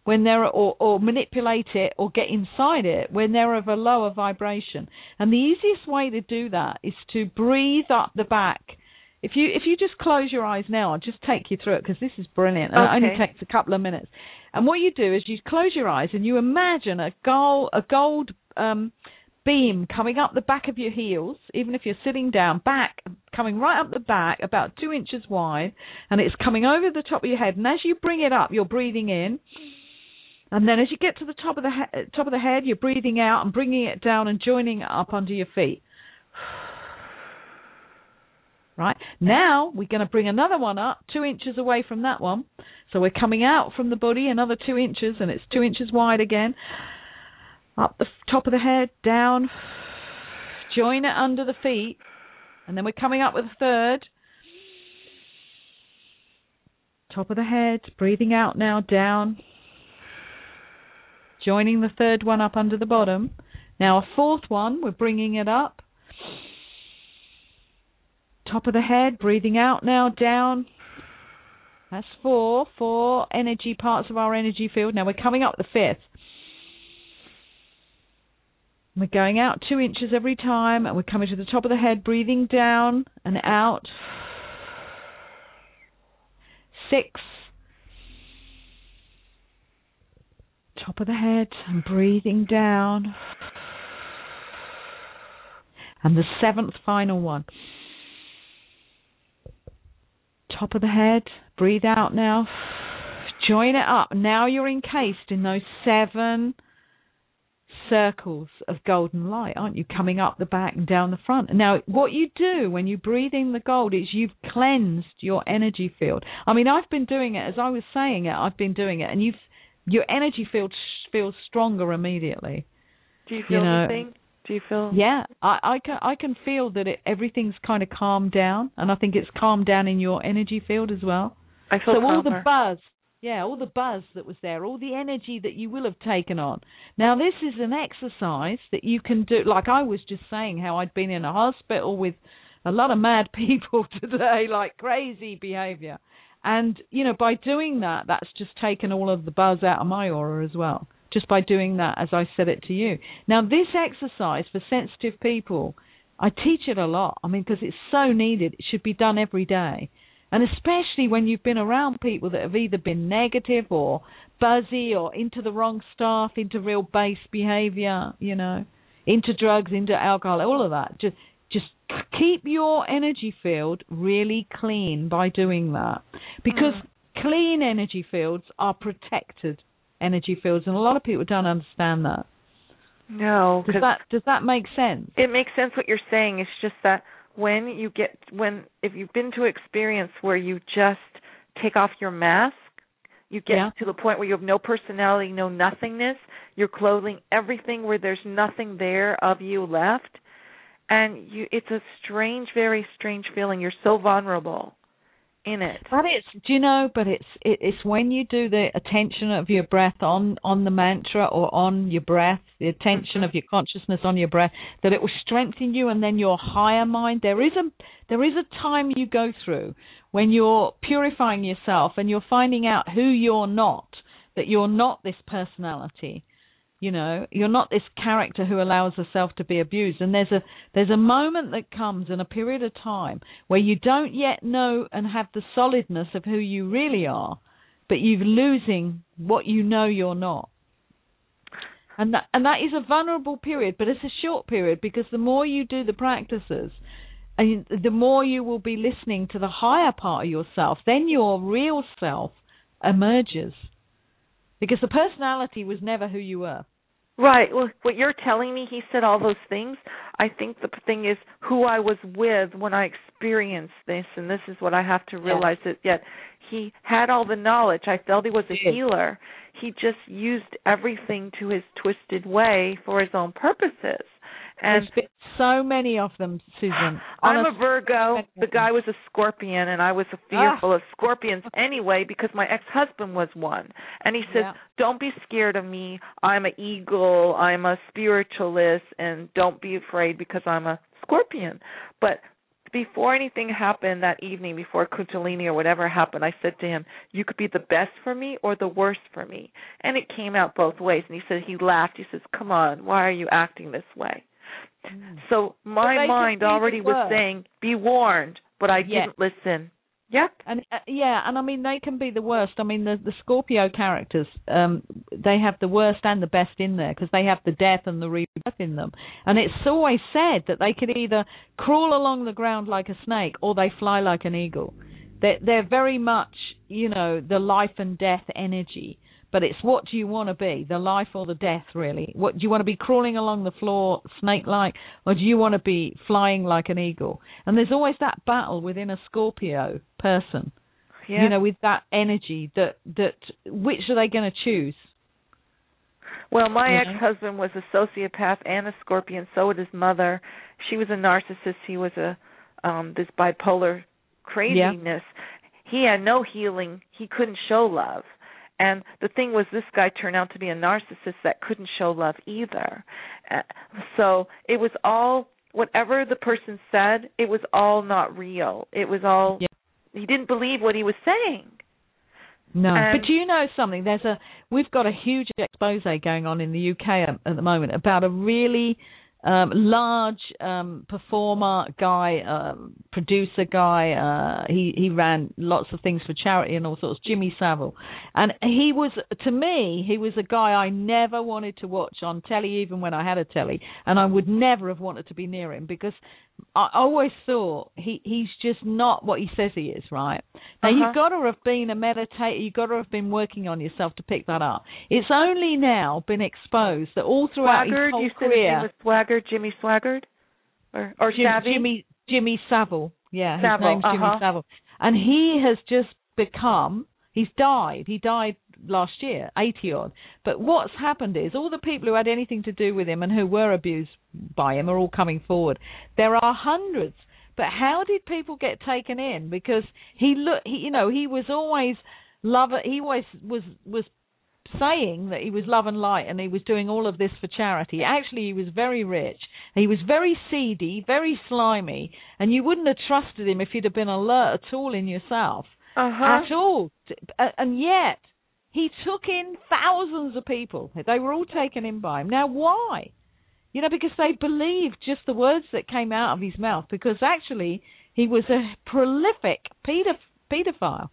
Speaker 3: when they're, or, or manipulate it or get inside it when they're of a lower vibration. And the easiest way to do that is to breathe up the back. If you if you just close your eyes now, I'll just take you through it because this is brilliant. And
Speaker 4: okay.
Speaker 3: It only takes a couple of minutes. And what you do is you close your eyes and you imagine a gold, a gold um, beam coming up the back of your heels, even if you're sitting down, back, coming right up the back, about two inches wide, and it's coming over the top of your head. And as you bring it up, you're breathing in. And then as you get to the top of the he- top of the head, you're breathing out and bringing it down and joining it up under your feet. Right, now we're going to bring another one up, two inches away from that one. So we're coming out from the body another two inches, and it's two inches wide again. Up the top of the head, down, join it under the feet, and then we're coming up with a third. Top of the head, breathing out now, down, joining the third one up under the bottom. Now a fourth one, we're bringing it up. Top of the head, breathing out now, down. That's four, four energy parts of our energy field. Now we're coming up with the fifth. We're going out two inches every time, and we're coming to the top of the head, breathing down and out. Six. Top of the head, and breathing down. And the seventh final one. Top of the head, breathe out now, join it up. Now you're encased in those seven circles of golden light, aren't you? Coming up the back and down the front. Now, what you do when you breathe in the gold is you've cleansed your energy field. I mean, I've been doing it, as I was saying it, I've been doing it, and you've your energy field feels stronger immediately.
Speaker 4: Do you feel
Speaker 3: you know,
Speaker 4: anything? Do you feel?
Speaker 3: Yeah, I, I can I can feel that it, everything's kind of calmed down, and I think it's calmed down in your energy field as well.
Speaker 4: I feel
Speaker 3: so
Speaker 4: calmer.
Speaker 3: all the buzz, yeah, all the buzz that was there, all the energy that you will have taken on. Now this is an exercise that you can do. Like I was just saying, how I'd been in a hospital with a lot of mad people today, like crazy behaviour, and you know by doing that, that's just taken all of the buzz out of my aura as well. Just by doing that, as I said it to you. Now, this exercise for sensitive people, I teach it a lot. I mean, because it's so needed. It should be done every day. And especially when you've been around people that have either been negative or buzzy or into the wrong stuff, into real base behavior, you know, into drugs, into alcohol, all of that. Just, just keep your energy field really clean by doing that. Because mm. clean energy fields are protected energy fields, and a lot of people don't understand that.
Speaker 4: No,
Speaker 3: does that does that make sense?
Speaker 4: It makes sense what you're saying. It's just that when you get when if you've been to an experience where you just take off your mask, you get yeah. to the point where you have no personality, no nothingness. You're clothing everything where there's nothing there of you left, and you. It's a strange, very strange feeling. You're so vulnerable in it.
Speaker 3: But it's, do you know, but it's it, it's when you do the attention of your breath on, on the mantra or on your breath, the attention mm-hmm. of your consciousness on your breath, that it will strengthen you, and then your higher mind. There is a there is a time you go through when you're purifying yourself and you're finding out who you're not, that you're not this personality. You know, you're not this character who allows herself to be abused. And there's a there's a moment that comes in a period of time where you don't yet know and have the solidness of who you really are, but you're losing what you know you're not. And that and that is a vulnerable period, but it's a short period, because the more you do the practices, and the more you will be listening to the higher part of yourself, then your real self emerges. Because the personality was never who you were.
Speaker 4: Right. Well, what you're telling me, he said all those things. I think the thing is who I was with when I experienced this, and this is what I have to realize yeah. that yet he had all the knowledge. I felt he was a healer. He just used everything to his twisted way for his own purposes. And
Speaker 3: there's been so many of them, Susan.
Speaker 4: I'm a Virgo. The guy was a Scorpion, and I was fearful ah. of Scorpions anyway because my ex-husband was one. And he says, yeah. don't be scared of me. I'm an eagle. I'm a spiritualist, and don't be afraid because I'm a Scorpion. But before anything happened that evening, before Kundalini or whatever happened, I said to him, you could be the best for me or the worst for me. And it came out both ways. And he said, he laughed. He says, come on, why are you acting this way? Mm. So my mind already was saying, be warned, but I
Speaker 3: yeah.
Speaker 4: didn't listen. Yep.
Speaker 3: And uh, yeah, and I mean they can be the worst. I mean the the Scorpio characters, um, they have the worst and the best in there because they have the death and the rebirth in them. And it's always said that they could either crawl along the ground like a snake or they fly like an eagle. They're, they're very much, you know, the life and death energy. But it's what do you want to be, the life or the death, really? What do you want to be crawling along the floor snake-like, or do you want to be flying like an eagle? And there's always that battle within a Scorpio person, yeah. you know, with that energy. That that which are they going to choose?
Speaker 4: Well, my
Speaker 3: you
Speaker 4: ex-husband was a sociopath and a Scorpion. So was his mother. She was a narcissist. He was a um, this bipolar craziness. Yeah. He had no healing. He couldn't show love. And the thing was, this guy turned out to be a narcissist that couldn't show love either. Uh, so it was all, whatever the person said, it was all not real. It was all, yeah. he didn't believe what he was saying.
Speaker 3: No,
Speaker 4: and,
Speaker 3: but do you know something? There's a, we've got a huge expose going on in the U K at, at the moment about a really Um, large um, performer guy, um, producer guy. Uh, he he ran lots of things for charity and all sorts. Jimmy Savile, and he was, to me, he was a guy I never wanted to watch on telly, even when I had a telly, and I would never have wanted to be near him because I always thought he he's just not what he says he is. Right now, uh-huh. you've got to have been a meditator. You've got to have been working on yourself to pick that up. It's only now been exposed that all throughout
Speaker 4: Swaggart,
Speaker 3: his whole
Speaker 4: you said
Speaker 3: career.
Speaker 4: His name was Swaggart, Jimmy Swaggart, or or
Speaker 3: Jim,
Speaker 4: Savvy?
Speaker 3: Jimmy Jimmy Savile, yeah, his
Speaker 4: Savile,
Speaker 3: name's Jimmy
Speaker 4: uh-huh.
Speaker 3: Savile, and he has just become. He's died. He died last year, eighty odd. But what's happened is all the people who had anything to do with him and who were abused by him are all coming forward. There are hundreds. But how did people get taken in? Because he look, he, you know, he was always love. He always was was saying that he was love and light, and he was doing all of this for charity. Actually, he was very rich. He was very seedy, very slimy, and you wouldn't have trusted him if you'd have been alert at all in yourself.
Speaker 4: Uh-huh.
Speaker 3: At all. And yet, he took in thousands of people. They were all taken in by him. Now, why? You know, because they believed just the words that came out of his mouth, because actually he was a prolific pedoph- pedophile.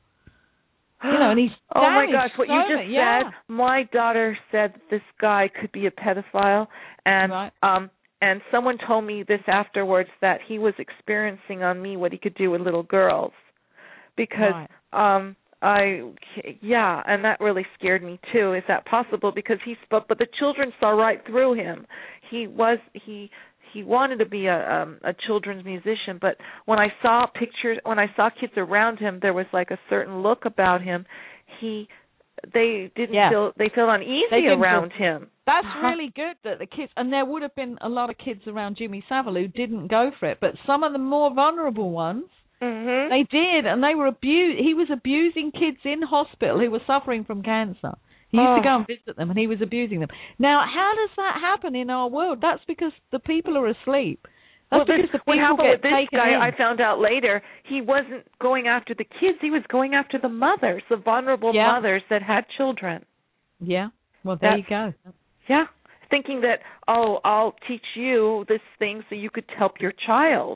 Speaker 3: You know, and he's
Speaker 4: oh my gosh, what
Speaker 3: so
Speaker 4: you just
Speaker 3: yeah.
Speaker 4: said, my daughter said that this guy could be a pedophile, and
Speaker 3: right.
Speaker 4: um and someone told me this afterwards, that he was experiencing on me what he could do with little girls. Because right. um I yeah, and that really scared me too. Is that possible? Because he spoke, but the children saw right through him. He was he he wanted to be a um, a children's musician, but when I saw pictures, when I saw kids around him, there was like a certain look about him. He they didn't yeah. feel they felt uneasy around feel, him.
Speaker 3: That's
Speaker 4: uh-huh.
Speaker 3: really good that the kids, and there would have been a lot of kids around Jimmy Savile who didn't go for it, but some of the more vulnerable ones.
Speaker 4: Mm-hmm.
Speaker 3: They did, and they were abused. He was abusing kids in hospital who were suffering from cancer. He used
Speaker 4: oh.
Speaker 3: to go and visit them, and he was abusing them. Now, how does that happen in our world? That's because the people are asleep. That's
Speaker 4: well,
Speaker 3: because
Speaker 4: this,
Speaker 3: the people
Speaker 4: what happened
Speaker 3: get
Speaker 4: with this
Speaker 3: taken
Speaker 4: guy,
Speaker 3: in.
Speaker 4: I found out later, he wasn't going after the kids. He was going after the mothers, the vulnerable
Speaker 3: yeah.
Speaker 4: mothers that had children.
Speaker 3: Yeah. Well, there
Speaker 4: That's,
Speaker 3: you go.
Speaker 4: Yeah. Thinking that, oh, I'll teach you this thing so you could help your child.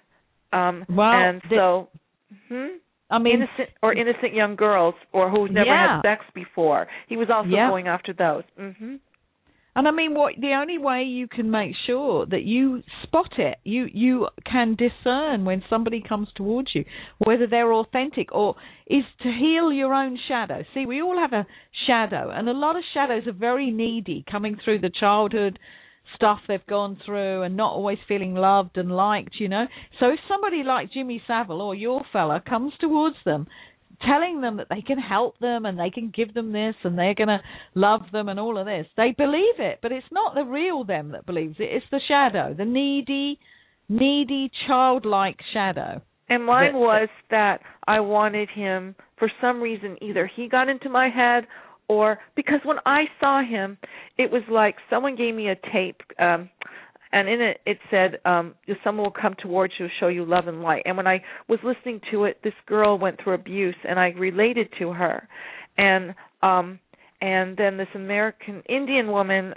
Speaker 4: Um,
Speaker 3: well,
Speaker 4: and
Speaker 3: the,
Speaker 4: so... Hmm?
Speaker 3: I mean,
Speaker 4: innocent or innocent young girls, or who've never
Speaker 3: yeah.
Speaker 4: had sex before. He was also
Speaker 3: yeah.
Speaker 4: going after those. Mm-hmm.
Speaker 3: And I mean, what the only way you can make sure that you spot it, you you can discern when somebody comes towards you, whether they're authentic, or is to heal your own shadow. See, we all have a shadow, and a lot of shadows are very needy, coming through the childhood stuff they've gone through and not always feeling loved and liked, you know. So if somebody like Jimmy Savile or your fella comes towards them, telling them that they can help them and they can give them this and they're going to love them and all of this, they believe it. But it's not the real them that believes it. It's the shadow, the needy, needy, childlike shadow.
Speaker 4: And mine that, was that I wanted him, for some reason, either he got into my head, or because when I saw him, it was like someone gave me a tape. Um, and in it it said, um, someone will come towards you, show you love and light. And when I was listening to it, this girl went through abuse, and I related to her. And um, and then this American Indian woman,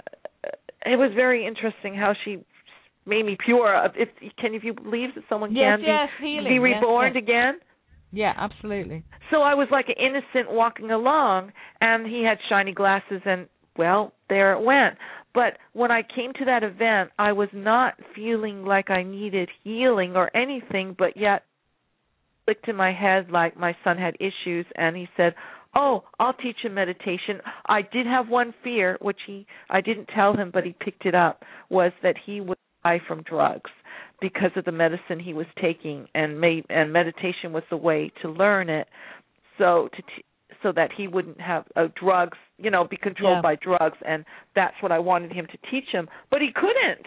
Speaker 4: it was very interesting how she made me pure. If can if you believe that someone
Speaker 3: yes,
Speaker 4: can
Speaker 3: yes,
Speaker 4: be,
Speaker 3: healing.
Speaker 4: be reborn
Speaker 3: yes, yes.
Speaker 4: again?
Speaker 3: Yeah, absolutely.
Speaker 4: So I was like an innocent walking along, and he had shiny glasses, and, well, there it went. But when I came to that event, I was not feeling like I needed healing or anything, but yet it clicked in my head like my son had issues, and he said, oh, I'll teach him meditation. I did have one fear, which he I didn't tell him, but he picked it up, was that he would die from drugs because of the medicine he was taking, and made, and meditation was the way to learn it, so to t- so that he wouldn't have uh, drugs, you know, be controlled
Speaker 3: yeah.
Speaker 4: by drugs, and that's what I wanted him to teach him, but he couldn't.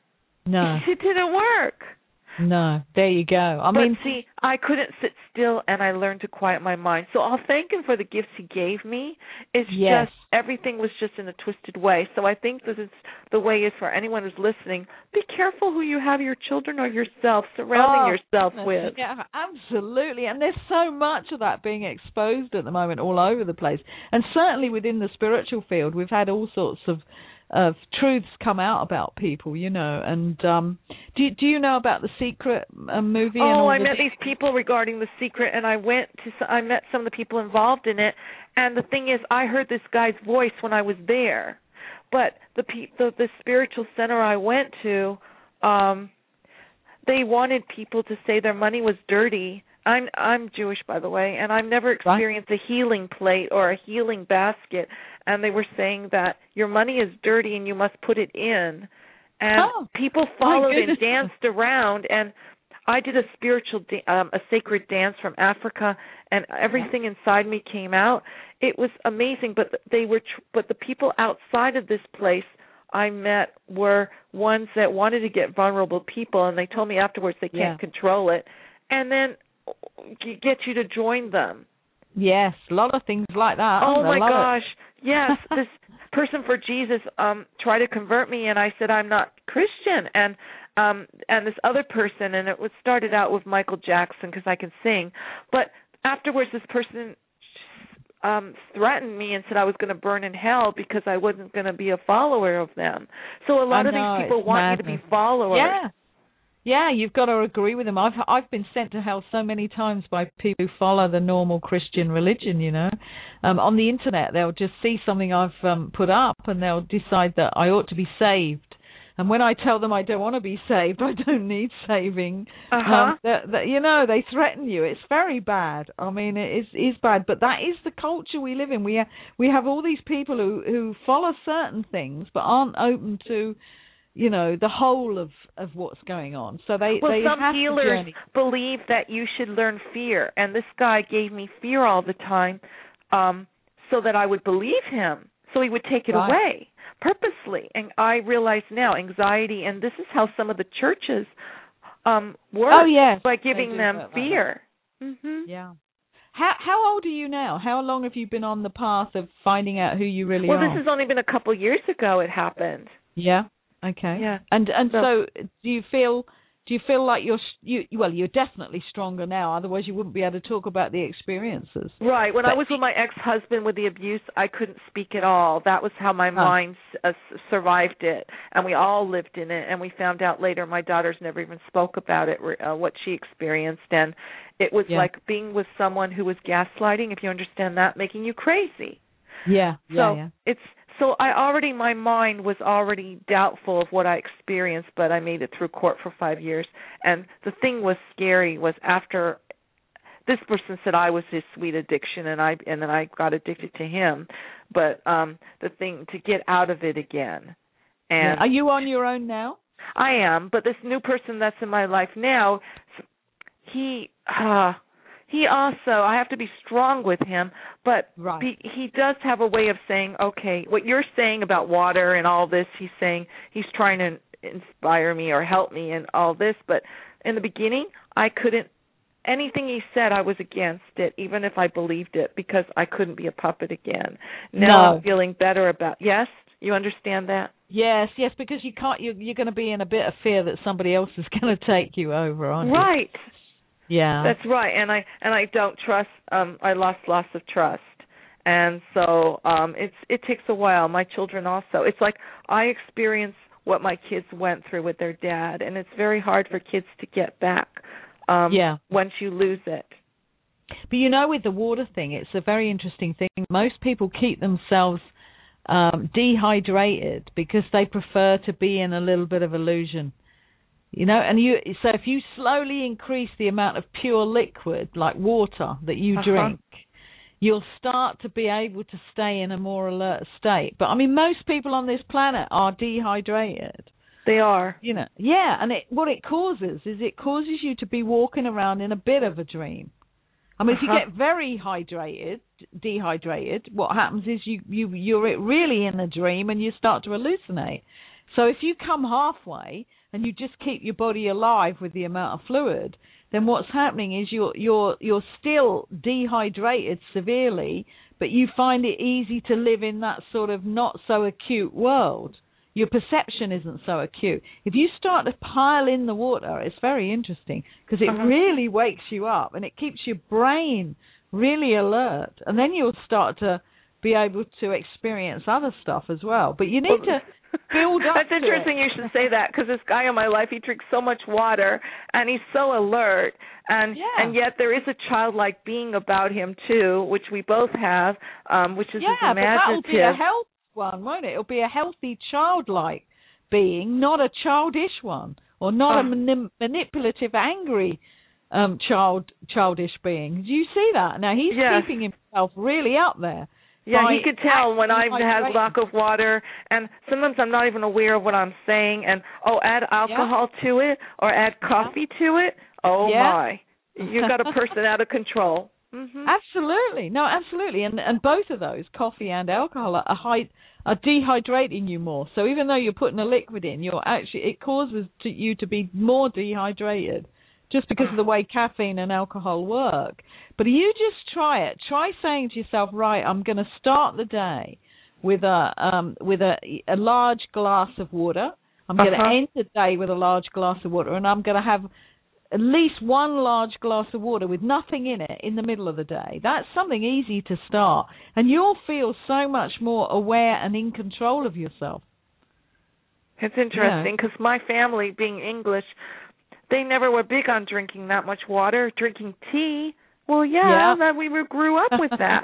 Speaker 3: No,
Speaker 4: it didn't work.
Speaker 3: No, there you go. I
Speaker 4: but
Speaker 3: mean,
Speaker 4: see, I couldn't sit still, and I learned to quiet my mind. So I'll thank him for the gifts he gave me. It's
Speaker 3: yes.
Speaker 4: just everything was just in a twisted way. So I think this is the way is for anyone who's listening. Be careful who you have your children or yourself surrounding
Speaker 3: oh,
Speaker 4: yourself
Speaker 3: goodness.
Speaker 4: with.
Speaker 3: Yeah, absolutely. And there's so much of that being exposed at the moment all over the place. And certainly within the spiritual field, we've had all sorts of of truths come out about people, you know. And um, do do you know about The Secret uh, movie?
Speaker 4: Oh,
Speaker 3: and all
Speaker 4: I
Speaker 3: the
Speaker 4: met these people regarding The Secret, and I went to I met some of the people involved in it. And the thing is, I heard this guy's voice when I was there, but the the, the spiritual center I went to, um, they wanted people to say their money was dirty. I'm I'm Jewish, by the way, and I've never experienced right. a healing plate or a healing basket. And they were saying that your money is dirty and you must put it in. And
Speaker 3: oh,
Speaker 4: people followed and danced around. And I did a spiritual, um, a sacred dance from Africa, and everything inside me came out. It was amazing. But they were, tr- but the people outside of this place I met were ones that wanted to get vulnerable people, and they told me afterwards they can't
Speaker 3: yeah.
Speaker 4: control it, and then get you to join them.
Speaker 3: Yes, a lot of things like that.
Speaker 4: Oh my gosh,
Speaker 3: of...
Speaker 4: yes. This person for Jesus um, tried to convert me, and I said I'm not Christian. And um, and this other person, and it was started out with Michael Jackson because I can sing, but afterwards this person um, threatened me and said I was going to burn in hell because I wasn't going to be a follower of them. So a lot
Speaker 3: I
Speaker 4: of
Speaker 3: know,
Speaker 4: these people want
Speaker 3: madness.
Speaker 4: you to be followers.
Speaker 3: Yeah. Yeah, you've got to agree with them. I've I've been sent to hell so many times by people who follow the normal Christian religion, you know. Um, on the internet, they'll just see something I've um, put up and they'll decide that I ought to be saved. And when I tell them I don't want to be saved, I don't need saving,
Speaker 4: uh-huh.
Speaker 3: um, that, that, you know, they threaten you. It's very bad. I mean, it is, is bad. But that is the culture we live in. We ha- we have all these people who, who follow certain things but aren't open to, you know, the whole of, of what's going on. So they,
Speaker 4: well,
Speaker 3: they
Speaker 4: some
Speaker 3: have
Speaker 4: healers believe that you should learn fear, and this guy gave me fear all the time, um, so that I would believe him, so he would take it
Speaker 3: right.
Speaker 4: away purposely. And I realize now anxiety, and this is how some of the churches um, work
Speaker 3: oh, yes.
Speaker 4: by giving them
Speaker 3: like
Speaker 4: fear. Mm-hmm.
Speaker 3: Yeah. How how old are you now? How long have you been on the path of finding out who you really
Speaker 4: well,
Speaker 3: are?
Speaker 4: Well, this has only been a couple years ago it happened.
Speaker 3: Yeah. Okay.
Speaker 4: Yeah.
Speaker 3: And and
Speaker 4: so,
Speaker 3: so, do you feel do you feel like you're you well you're definitely stronger now, otherwise you wouldn't be able to talk about the experiences.
Speaker 4: Right. When
Speaker 3: but,
Speaker 4: I was with my ex-husband with the abuse, I couldn't speak at all. That was how my oh. mind uh, survived it, and we all lived in it. And we found out later my daughters never even spoke about it, uh, what she experienced, and it was
Speaker 3: yeah.
Speaker 4: like being with someone who was gaslighting, if you understand that, making you crazy.
Speaker 3: Yeah.
Speaker 4: So
Speaker 3: yeah, yeah.
Speaker 4: it's so I already my mind was already doubtful of what I experienced, but I made it through court for five years. And the thing was scary was after this person said I was his sweet addiction, and I and then I got addicted to him. But um, the thing to get out of it again. And
Speaker 3: yeah. Are you on your own now?
Speaker 4: I am, but this new person that's in my life now, he. Uh, He also, I have to be strong with him, but
Speaker 3: right.
Speaker 4: be, he does have a way of saying, okay, what you're saying about water and all this, he's saying he's trying to inspire me or help me and all this, but in the beginning, I couldn't, anything he said, I was against it, even if I believed it, because I couldn't be a puppet again. Now
Speaker 3: no.
Speaker 4: I'm feeling better about, yes? You understand that?
Speaker 3: Yes, yes, because you can't. You're, you're going to be in a bit of fear that somebody else is going to take you over, aren't
Speaker 4: right.
Speaker 3: you? Yeah,
Speaker 4: that's right. And I and I don't trust. Um, I lost lots of trust, and so um, it's it takes a while. My children also. It's like I experience what my kids went through with their dad, and it's very hard for kids to get back. Um,
Speaker 3: yeah.
Speaker 4: Once you lose it.
Speaker 3: But you know, with the water thing, it's a very interesting thing. Most people keep themselves um, dehydrated because they prefer to be in a little bit of illusion. You know, and you so if you slowly increase the amount of pure liquid, like water, that you
Speaker 4: uh-huh.
Speaker 3: drink, you'll start to be able to stay in a more alert state. But, I mean, most people on this planet are dehydrated.
Speaker 4: They are.
Speaker 3: You know, yeah, and it, what it causes is it causes you to be walking around in a bit of a dream. I mean, uh-huh. if you get very hydrated, dehydrated, what happens is you, you, you're really in a dream and you start to hallucinate. So if you come halfway and you just keep your body alive with the amount of fluid, then what's happening is you're you're you're still dehydrated severely, but you find it easy to live in that sort of not so acute world. Your perception isn't so acute. If you start to pile in the water, it's very interesting because it uh-huh. really wakes you up and it keeps your brain really alert, and then you'll start to be able to experience other stuff as well. But you need to build up.
Speaker 4: That's interesting you should say that, because this guy in my life, he drinks so much water and he's so alert, and
Speaker 3: yeah.
Speaker 4: and yet there is a childlike being about him too, which we both have, um, which is
Speaker 3: yeah,
Speaker 4: imaginative.
Speaker 3: but that'll be a healthy one, won't it? It'll be a healthy childlike being, not a childish one, or not oh. a mani- manipulative, angry um, child childish being. Do you see that? Now he's
Speaker 4: yes.
Speaker 3: keeping himself really up there.
Speaker 4: Yeah, he could tell when I've had lack of water, and sometimes I'm not even aware of what I'm saying, and, oh, add alcohol yeah. to it, or add coffee yeah. to it, oh, yeah. my. You got a person out of control. Mm-hmm.
Speaker 3: Absolutely. No, absolutely. And and both of those, coffee and alcohol, are, high, are dehydrating you more. So even though you're putting a liquid in, you're actually it causes to, you to be more dehydrated, just because of the way caffeine and alcohol work. But you just try it. Try saying to yourself, right, I'm going to start the day with a um, with a, a large glass of water. I'm uh-huh. going to end the day with a large glass of water, and I'm going to have at least one large glass of water with nothing in it in the middle of the day. That's something easy to start, and you'll feel so much more aware and in control of yourself.
Speaker 4: It's interesting because yeah. my family, being English, they never were big on drinking that much water. Drinking tea, well, yeah, yeah. that we grew up with that.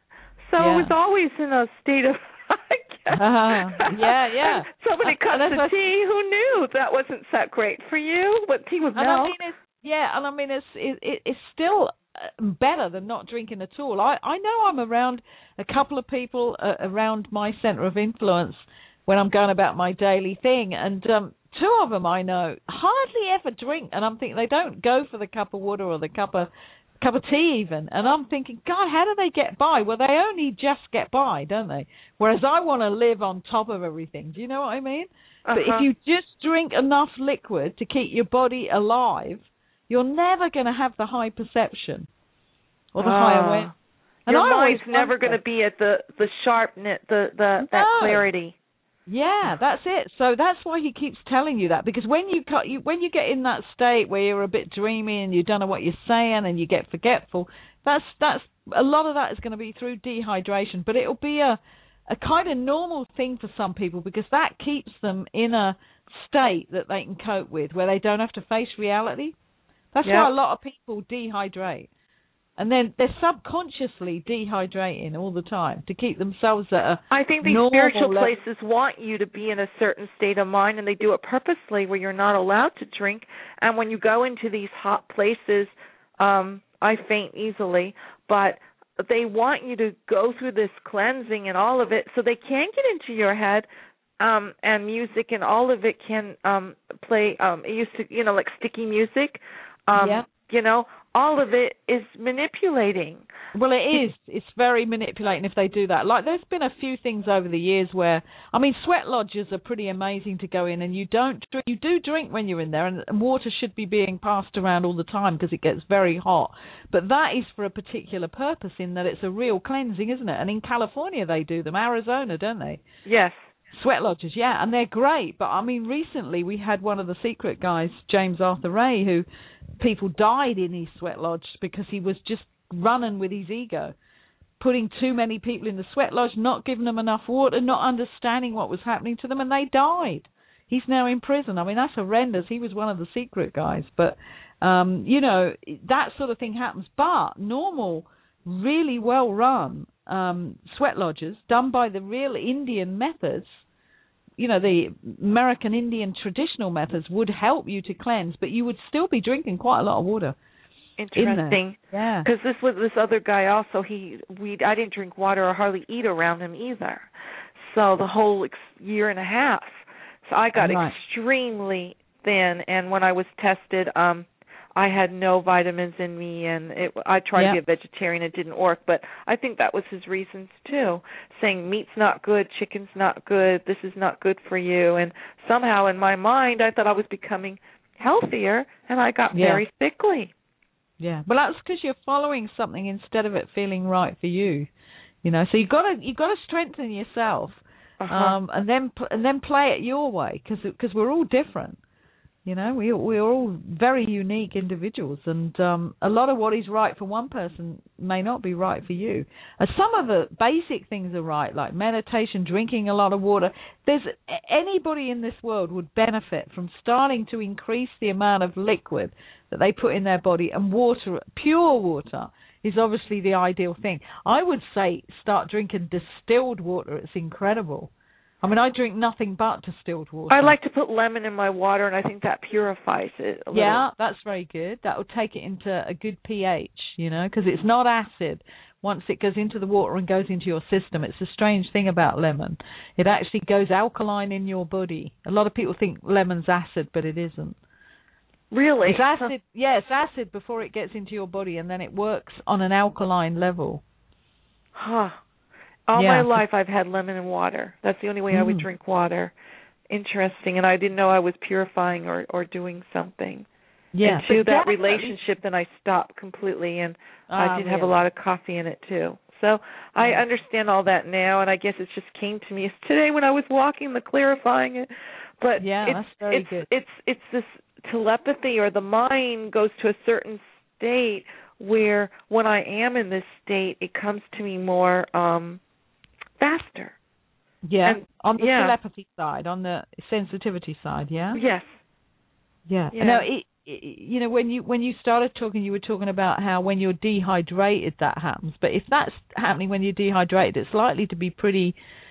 Speaker 4: So yeah. it was always in a state of, I guess.
Speaker 3: Uh, yeah, yeah.
Speaker 4: Somebody cups
Speaker 3: uh,
Speaker 4: of tea. Who knew that wasn't that great for you? What tea with milk?
Speaker 3: And I mean, it's, yeah, and I mean, it's it, it's still better than not drinking at all. I, I know I'm around a couple of people uh, around my center of influence when I'm going about my daily thing, and um, two of them I know hardly ever drink, and I'm thinking they don't go for the cup of water or the cup of cup of tea even, and I'm thinking, God, how do they get by? Well, they only just get by, don't they? Whereas I want to live on top of everything. Do you know what I mean? Uh-huh. But if you just drink enough liquid to keep your body alive, you're never going to have the high perception or the uh, high awareness.
Speaker 4: Your mind's never going to be at the the sharpness, the the
Speaker 3: no.
Speaker 4: that clarity.
Speaker 3: Yeah, that's it. So that's why he keeps telling you that, because when you cut, you when you get in that state where you're a bit dreamy and you don't know what you're saying and you get forgetful, that's that's a lot of that is going to be through dehydration. But it'll be a a kind of normal thing for some people because that keeps them in a state that they can cope with, where they don't have to face reality. That's yep. why a lot of people dehydrate. And then they're subconsciously dehydrating all the time to keep themselves at a
Speaker 4: I think these spiritual level. Places want you to be in a certain state of mind, and they do it purposely where you're not allowed to drink. And when you go into these hot places, um, I faint easily, but they want you to go through this cleansing and all of it so they can get into your head, um, and music and all of it can um, play, um, it used to, you know, like sticky music. Um,
Speaker 3: yeah.
Speaker 4: You know, all of it is manipulating.
Speaker 3: Well, it is. It's very manipulating if they do that. Like, there's been a few things over the years where, I mean, sweat lodges are pretty amazing to go in, and you don't, you do drink when you're in there, and water should be being passed around all the time because it gets very hot. But that is for a particular purpose, in that it's a real cleansing, isn't it? And in California they do them, Arizona, don't they?
Speaker 4: Yes.
Speaker 3: Sweat lodges, yeah, and they're great. But I mean, recently we had one of the secret guys, James Arthur Ray, who people died in his sweat lodge because he was just running with his ego, putting too many people in the sweat lodge, not giving them enough water, not understanding what was happening to them, and they died. He's now in prison. I mean, that's horrendous. He was one of the secret guys. But, um, you know, that sort of thing happens. But normal, really well-run um, sweat lodges done by the real Indian methods, you know, the American Indian traditional methods would help you to cleanse, but you would still be drinking quite a lot of water.
Speaker 4: Interesting.
Speaker 3: Yeah.
Speaker 4: Because this was this other guy also, he we I didn't drink water or hardly eat around him either. So the whole ex- year and a half. So I got
Speaker 3: right.
Speaker 4: extremely thin, and when I was tested, um, I had no vitamins in me, and it, I tried
Speaker 3: yeah.
Speaker 4: to get vegetarian. It didn't work, but I think that was his reasons too, saying meat's not good, chicken's not good, this is not good for you. And somehow in my mind, I thought I was becoming healthier, and I got
Speaker 3: yeah.
Speaker 4: very sickly.
Speaker 3: Yeah, well, that's because you're following something instead of it feeling right for you. You know, so you've got to you've got to strengthen yourself,
Speaker 4: uh-huh.
Speaker 3: um, and then and then play it your way, because because we're all different. You know, we we're all very unique individuals, and um, a lot of what is right for one person may not be right for you. And some of the basic things are right, like meditation, drinking a lot of water. There's anybody in this world would benefit from starting to increase the amount of liquid that they put in their body, and water, pure water, is obviously the ideal thing. I would say start drinking distilled water. It's incredible. I mean, I drink nothing but distilled water.
Speaker 4: I like to put lemon in my water, and I think that purifies it a little.
Speaker 3: Yeah, that's very good. That will take it into a good pH, you know, because it's not acid. Once it goes into the water and goes into your system, it's a strange thing about lemon. It actually goes alkaline in your body. A lot of people think lemon's acid, but it isn't.
Speaker 4: Really?
Speaker 3: It's acid. Yeah, it's acid before it gets into your body, and then it works on an alkaline level.
Speaker 4: Huh. All
Speaker 3: yeah.
Speaker 4: my life I've had lemon and water. That's the only way mm. I would drink water. Interesting. And I didn't know I was purifying or, or doing something.
Speaker 3: Yeah.
Speaker 4: And to that
Speaker 3: definitely.
Speaker 4: relationship, then I stopped completely, and
Speaker 3: uh,
Speaker 4: I did
Speaker 3: really?
Speaker 4: have a lot of coffee in it, too. So I
Speaker 3: yeah.
Speaker 4: understand all that now, and I guess it just came to me today when I was walking, the clarifying it. But
Speaker 3: yeah,
Speaker 4: it's,
Speaker 3: that's very
Speaker 4: it's,
Speaker 3: good.
Speaker 4: it's, it's this telepathy, or the mind goes to a certain state where when I am in this state, it comes to me more um, faster.
Speaker 3: Yeah,
Speaker 4: and,
Speaker 3: on the
Speaker 4: yeah.
Speaker 3: telepathy side, on the sensitivity side, yeah?
Speaker 4: Yes.
Speaker 3: Yeah.
Speaker 4: yeah.
Speaker 3: Now, it, it, you know, when you when you started talking, you were talking about how when you're dehydrated that happens. But if that's happening when you're dehydrated, it's likely to be pretty...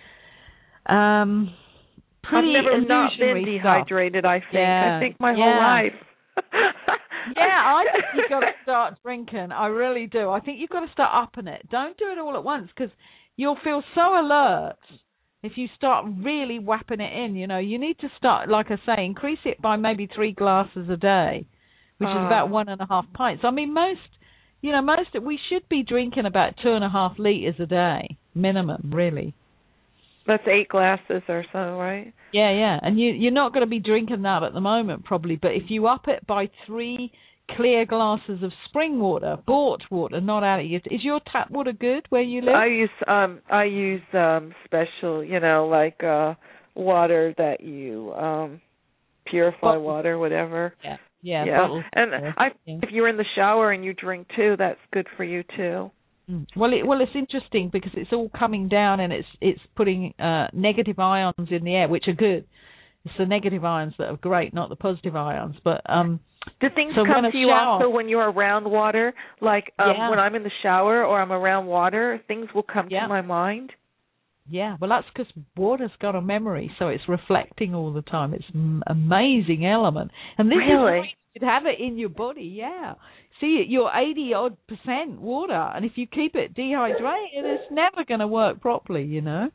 Speaker 3: Um, Pretty
Speaker 4: I've never not been
Speaker 3: stuff.
Speaker 4: dehydrated, I think.
Speaker 3: Yeah.
Speaker 4: I think my
Speaker 3: yeah.
Speaker 4: whole life.
Speaker 3: yeah, I think you've got to start drinking. I really do. I think you've got to start upping it. Don't do it all at once, because you'll feel so alert if you start really whapping it in. You know, you need to start, like I say, increase it by maybe three glasses a day, which
Speaker 4: oh.
Speaker 3: is about one and a half pints. I mean, most, you know, most, we should be drinking about two and a half litres a day, minimum, really.
Speaker 4: That's eight glasses or so, right?
Speaker 3: Yeah, yeah. And you, you're not going to be drinking that at the moment, probably. But if you up it by three clear glasses of spring water, bought water, not out of your... Is your tap water good where you live?
Speaker 4: I use um I use um special, you know, like uh water that you um purify
Speaker 3: Bottle.
Speaker 4: water, whatever.
Speaker 3: Yeah, yeah.
Speaker 4: yeah.
Speaker 3: Bottle.
Speaker 4: And
Speaker 3: yeah.
Speaker 4: I,
Speaker 3: yeah.
Speaker 4: if you're in the shower and you drink too, that's good for you too.
Speaker 3: Mm. Well, it, well, it's interesting because it's all coming down, and it's it's putting uh, negative ions in the air, which are good. It's the negative ions that are great, not the positive ions. But um,
Speaker 4: do things
Speaker 3: so
Speaker 4: come to you
Speaker 3: shower,
Speaker 4: also when you're around water? Like um,
Speaker 3: yeah.
Speaker 4: when I'm in the shower or I'm around water, things will come
Speaker 3: yeah.
Speaker 4: to my mind?
Speaker 3: Yeah, well, that's because water's got a memory, so it's reflecting all the time. It's an amazing element. And this
Speaker 4: really?
Speaker 3: is why you should have it in your body, yeah. See, you're eighty-odd percent water, and if you keep it dehydrated, it's never going to work properly, you know.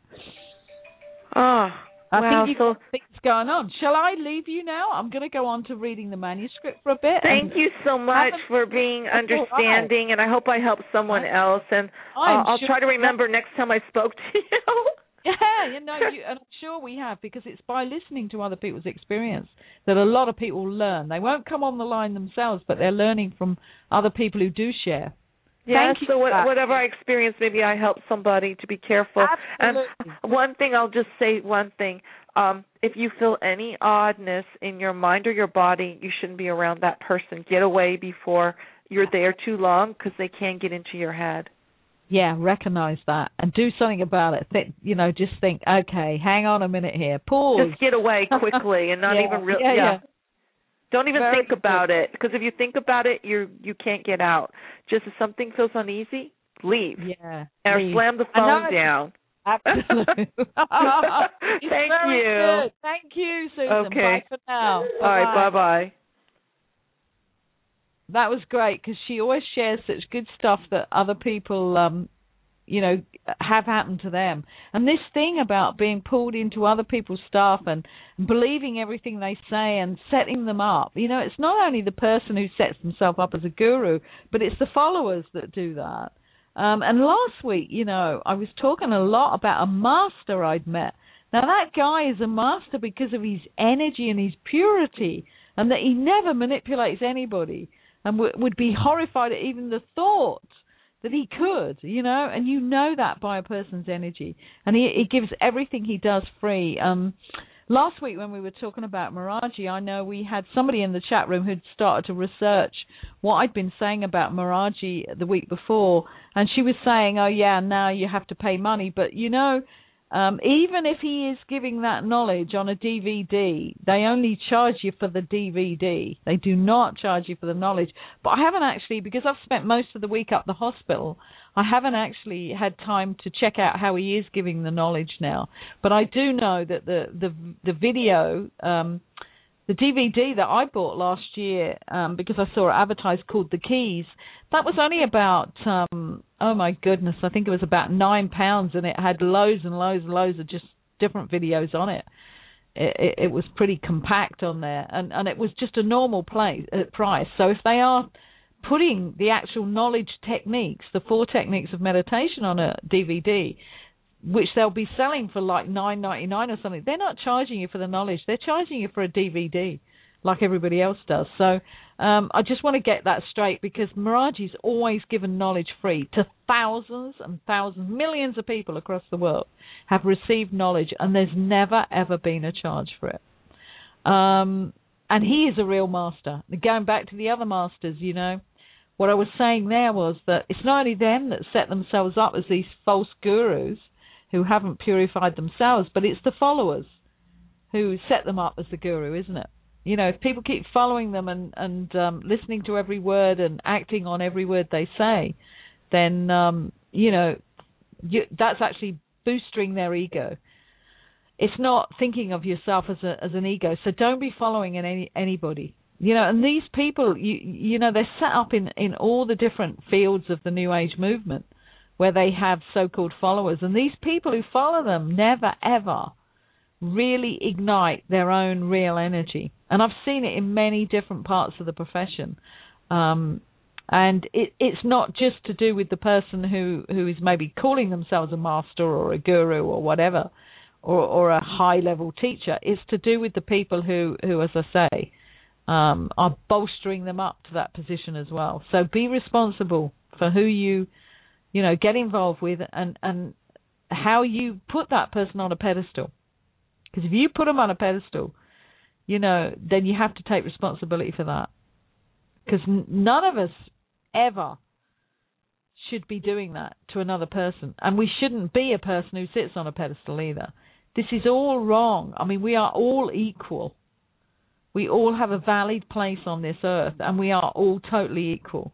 Speaker 4: Oh,
Speaker 3: I
Speaker 4: wow,
Speaker 3: think you've
Speaker 4: so,
Speaker 3: got things going on. Shall I leave you now? I'm going to go on to reading the manuscript for a bit.
Speaker 4: Thank you so much for being understanding, right. and I hope I helped someone else. And uh, I'll sure try to remember next time I spoke to you.
Speaker 3: Yeah, you know, you, and I'm sure we have, because it's by listening to other people's experience that a lot of people learn. They won't come on the line themselves, but they're learning from other people who do share.
Speaker 4: Yeah,
Speaker 3: Thank
Speaker 4: so
Speaker 3: you
Speaker 4: what, whatever I experience, maybe I help somebody to be careful.
Speaker 3: Absolutely.
Speaker 4: And one thing, I'll just say one thing. Um, if you feel any oddness in your mind or your body, you shouldn't be around that person. Get away before you're there too long, because they can get into your head.
Speaker 3: Yeah, recognize that and do something about it. Think, you know, just think, okay, hang on a minute here. Pause.
Speaker 4: Just get away quickly and not
Speaker 3: yeah,
Speaker 4: even really.
Speaker 3: Yeah,
Speaker 4: yeah.
Speaker 3: yeah.
Speaker 4: Don't even
Speaker 3: Very
Speaker 4: think about
Speaker 3: good.
Speaker 4: it, because if you think about it, you you can't get out. Just if something feels uneasy, leave.
Speaker 3: Yeah.
Speaker 4: Or
Speaker 3: leave.
Speaker 4: slam the phone down.
Speaker 3: Absolutely.
Speaker 4: Thank
Speaker 3: very
Speaker 4: you.
Speaker 3: Good. Thank you, Susan.
Speaker 4: Okay.
Speaker 3: Bye for now.
Speaker 4: All right. Bye bye.
Speaker 3: That was great, because she always shares such good stuff that other people, um, you know, have happened to them. And this thing about being pulled into other people's stuff and believing everything they say and setting them up, you know, it's not only the person who sets themselves up as a guru, but it's the followers that do that. Um, and last week, you know, I was talking a lot about a master I'd met. Now, that guy is a master because of his energy and his purity, and that he never manipulates anybody, and w- would be horrified at even the thought that he could, you know, and you know that by a person's energy. And he, he gives everything he does free. Um, last week when we were talking about Miraji, I know we had somebody in the chat room who'd started to research what I'd been saying about Miraji the week before, and she was saying, oh, yeah, now you have to pay money. But, you know, Um, even if he is giving that knowledge on a D V D, they only charge you for the D V D. They do not charge you for the knowledge. But I haven't actually, because I've spent most of the week up the hospital, I haven't actually had time to check out how he is giving the knowledge now. But I do know that the the, the video, um, the D V D that I bought last year, um, because I saw it advertised, called The Keys, that was only about, um, oh my goodness, I think it was about nine pounds, and it had loads and loads and loads of just different videos on it. It, it, it was pretty compact on there, and, and it was just a normal play, uh, price. So if they are putting the actual knowledge techniques, the four techniques of meditation on a D V D, which they'll be selling for like nine ninety-nine or something, they're not charging you for the knowledge. They're charging you for a D V D, like everybody else does. So um, I just want to get that straight, because Miraji's always given knowledge free to thousands and thousands, millions of people across the world have received knowledge, and there's never, ever been a charge for it. Um, and he is a real master. Going back to the other masters, you know, what I was saying there was that it's not only them that set themselves up as these false gurus who haven't purified themselves, but it's the followers who set them up as the guru, isn't it? You know, if people keep following them and, and um, listening to every word and acting on every word they say, then, um, you know, you, that's actually boosting their ego. It's not thinking of yourself as a, as an ego, so don't be following any anybody. You know, and these people, you you know, they're set up in, in all the different fields of the New Age movement where they have so-called followers, and these people who follow them never, ever really ignite their own real energy. And I've seen it in many different parts of the profession. Um, and it, it's not just to do with the person who, who is maybe calling themselves a master or a guru or whatever, or, or a high-level teacher. It's to do with the people who, who as I say, um, are bolstering them up to that position as well. So be responsible for who you, you know, get involved with, and, and how you put that person on a pedestal. Because if you put them on a pedestal, you know, then you have to take responsibility for that. Because n- none of us ever should be doing that to another person. And we shouldn't be a person who sits on a pedestal either. This is all wrong. I mean, we are all equal. We all have a valid place on this earth, and we are all totally equal.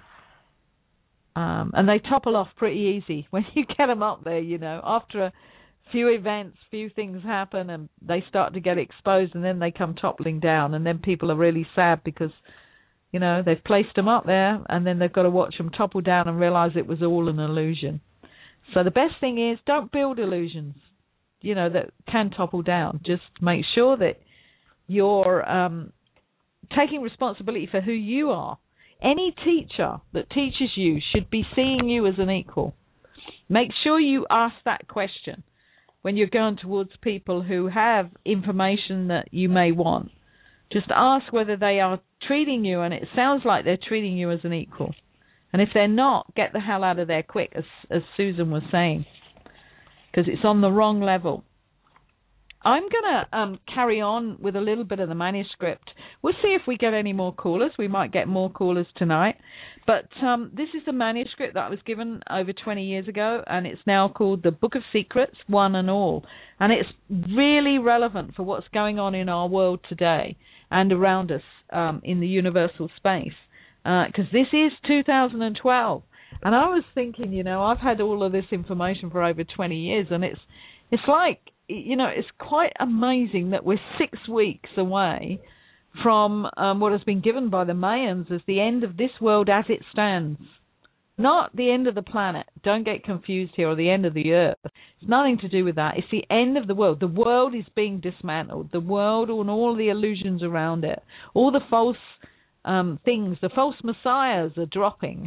Speaker 3: Um, and they topple off pretty easy when you get them up there, you know, after a few events, few things happen, and they start to get exposed, and then they come toppling down, and then people are really sad because, you know, they've placed them up there, and then they've got to watch them topple down and realize it was all an illusion. So the best thing is, don't build illusions, you know, that can topple down. Just make sure that you're um, taking responsibility for who you are. Any teacher that teaches you should be seeing you as an equal. Make sure you ask that question when you're going towards people who have information that you may want. Just ask whether they are treating you, and it sounds like they're treating you as an equal. And if they're not, get the hell out of there quick, as, as Susan was saying, because it's on the wrong level. I'm going to um, carry on with a little bit of the manuscript. We'll see if we get any more callers. We might get more callers tonight. But um, this is a manuscript that was given over twenty years ago, and it's now called The Book of Secrets, One and All. And it's really relevant for what's going on in our world today and around us um, in the universal space, because uh, this is two thousand twelve. And I was thinking, you know, I've had all of this information for over twenty years, and it's it's like, you know, it's quite amazing that we're six weeks away from um, what has been given by the Mayans as the end of this world as it stands. Not the end of the planet. Don't get confused here, or the end of the earth. It's nothing to do with that. It's the end of the world. The world is being dismantled. The world and all the illusions around it. All the false um, things, the false messiahs are dropping.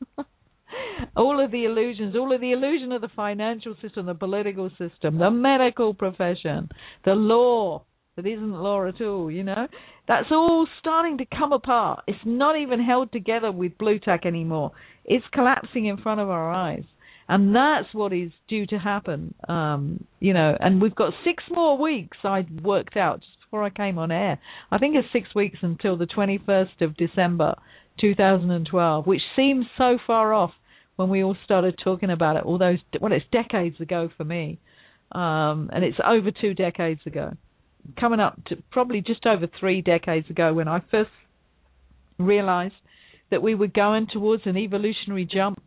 Speaker 3: All of the illusions, all of the illusion of the financial system, the political system, the medical profession, the law that isn't law at all, you know, that's all starting to come apart. It's not even held together with blue tack anymore. It's collapsing in front of our eyes. And that's what is due to happen, um, you know, and we've got six more weeks, I worked out just before I came on air. I think it's six weeks until the twenty-first of December, two thousand twelve, which seems so far off when we all started talking about it, all those, well, it's decades ago for me, um, and it's over two decades ago, coming up to probably just over three decades ago when I first realized that we were going towards an evolutionary jump,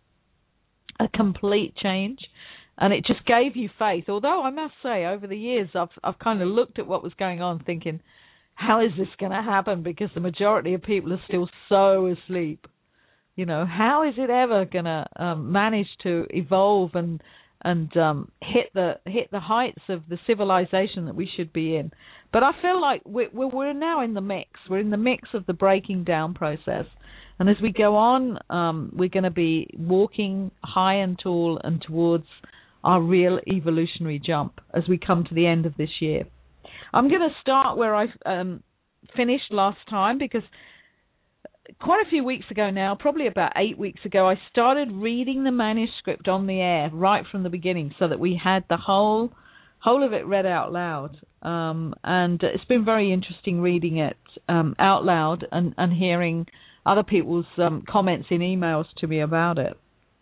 Speaker 3: a complete change, and it just gave you faith. Although I must say, over the years, I've I've kind of looked at what was going on thinking, how is this going to happen? Because the majority of people are still so asleep. You know, how is it ever going to um, manage to evolve and and um, hit the hit the heights of the civilization that we should be in? But I feel like we're, we're now in the mix. We're in the mix of the breaking down process. And as we go on, um, we're going to be walking high and tall and towards our real evolutionary jump as we come to the end of this year. I'm going to start where I um, finished last time, because quite a few weeks ago now, probably about eight weeks ago, I started reading the manuscript on the air right from the beginning so that we had the whole whole of it read out loud. Um, and it's been very interesting reading it um, out loud and, and hearing other people's um, comments in emails to me about it.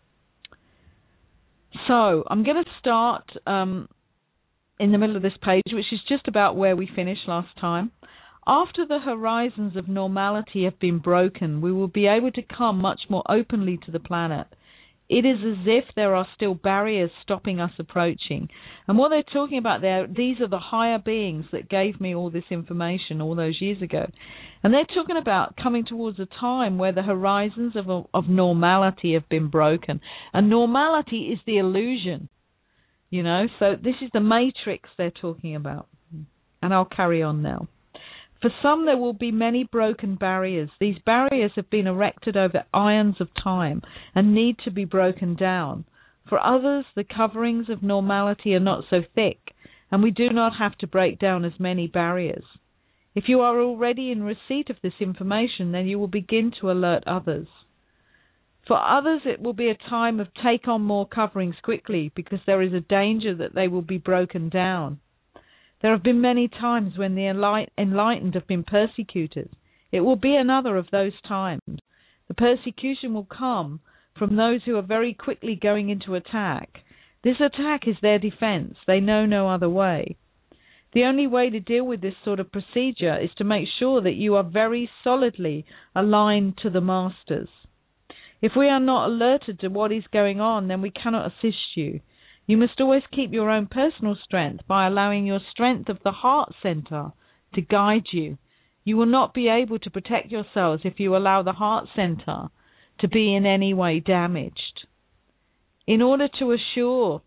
Speaker 3: So I'm going to start um, in the middle of this page, which is just about where we finished last time. After the horizons of normality have been broken, we will be able to come much more openly to the planet. It is as if there are still barriers stopping us approaching. And what they're talking about there, these are the higher beings that gave me all this information all those years ago. And they're talking about coming towards a time where the horizons of, of normality have been broken. And normality is the illusion, you know. So this is the matrix they're talking about. And I'll carry on now. For some, there will be many broken barriers. These barriers have been erected over eons of time and need to be broken down. For others, the coverings of normality are not so thick, and we do not have to break down as many barriers. If you are already in receipt of this information, then you will begin to alert others. For others, it will be a time of take on more coverings quickly, because there is a danger that they will be broken down. There have been many times when the enlightened have been persecuted. It will be another of those times. The persecution will come from those who are very quickly going into attack. This attack is their defense. They know no other way. The only way to deal with this sort of procedure is to make sure that you are very solidly aligned to the masters. If we are not alerted to what is going on, then we cannot assist you. You must always keep your own personal strength by allowing your strength of the heart center to guide you. You will not be able to protect yourselves if you allow the heart center to be in any way damaged. In order to assure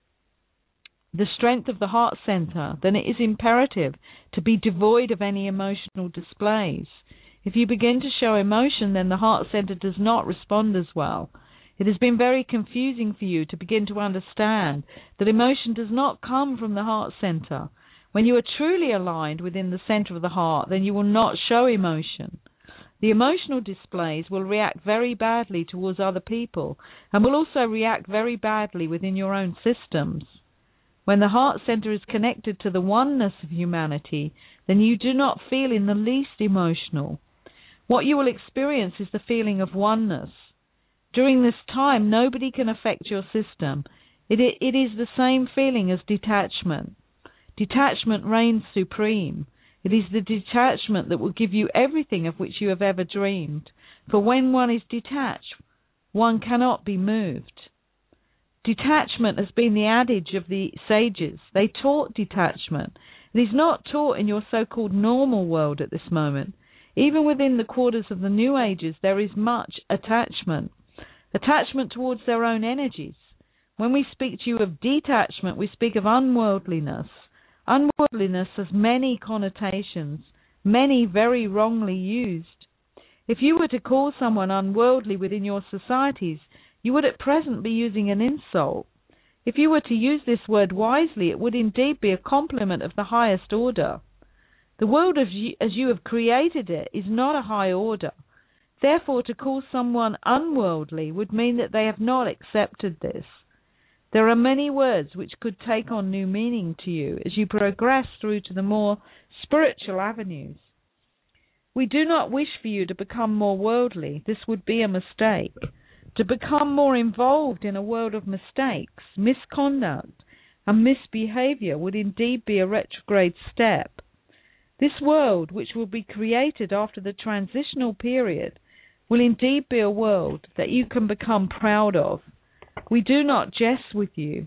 Speaker 3: the strength of the heart center, then it is imperative to be devoid of any emotional displays. If you begin to show emotion, then the heart center does not respond as well. It has been very confusing for you to begin to understand that emotion does not come from the heart center. When you are truly aligned within the center of the heart, then you will not show emotion. The emotional displays will react very badly towards other people and will also react very badly within your own systems. When the heart center is connected to the oneness of humanity, then you do not feel in the least emotional. What you will experience is the feeling of oneness. During this time, nobody can affect your system. It, it is the same feeling as detachment. Detachment reigns supreme. It is the detachment that will give you everything of which you have ever dreamed. For when one is detached, one cannot be moved. Detachment has been the adage of the sages. They taught detachment. It is not taught in your so-called normal world at this moment. Even within the quarters of the New Ages, there is much attachment. Attachment towards their own energies. When we speak to you of detachment, we speak of unworldliness. Unworldliness has many connotations, many very wrongly used. If you were to call someone unworldly within your societies, you would at present be using an insult. If you were to use this word wisely, it would indeed be a compliment of the highest order. The world as you, as you have created it is not a high order. Therefore, to call someone unworldly would mean that they have not accepted this. There are many words which could take on new meaning to you as you progress through to the more spiritual avenues. We do not wish for you to become more worldly. This would be a mistake. To become more involved in a world of mistakes, misconduct, and misbehavior would indeed be a retrograde step. This world, which will be created after the transitional period, will indeed be a world that you can become proud of. We do not jest with you.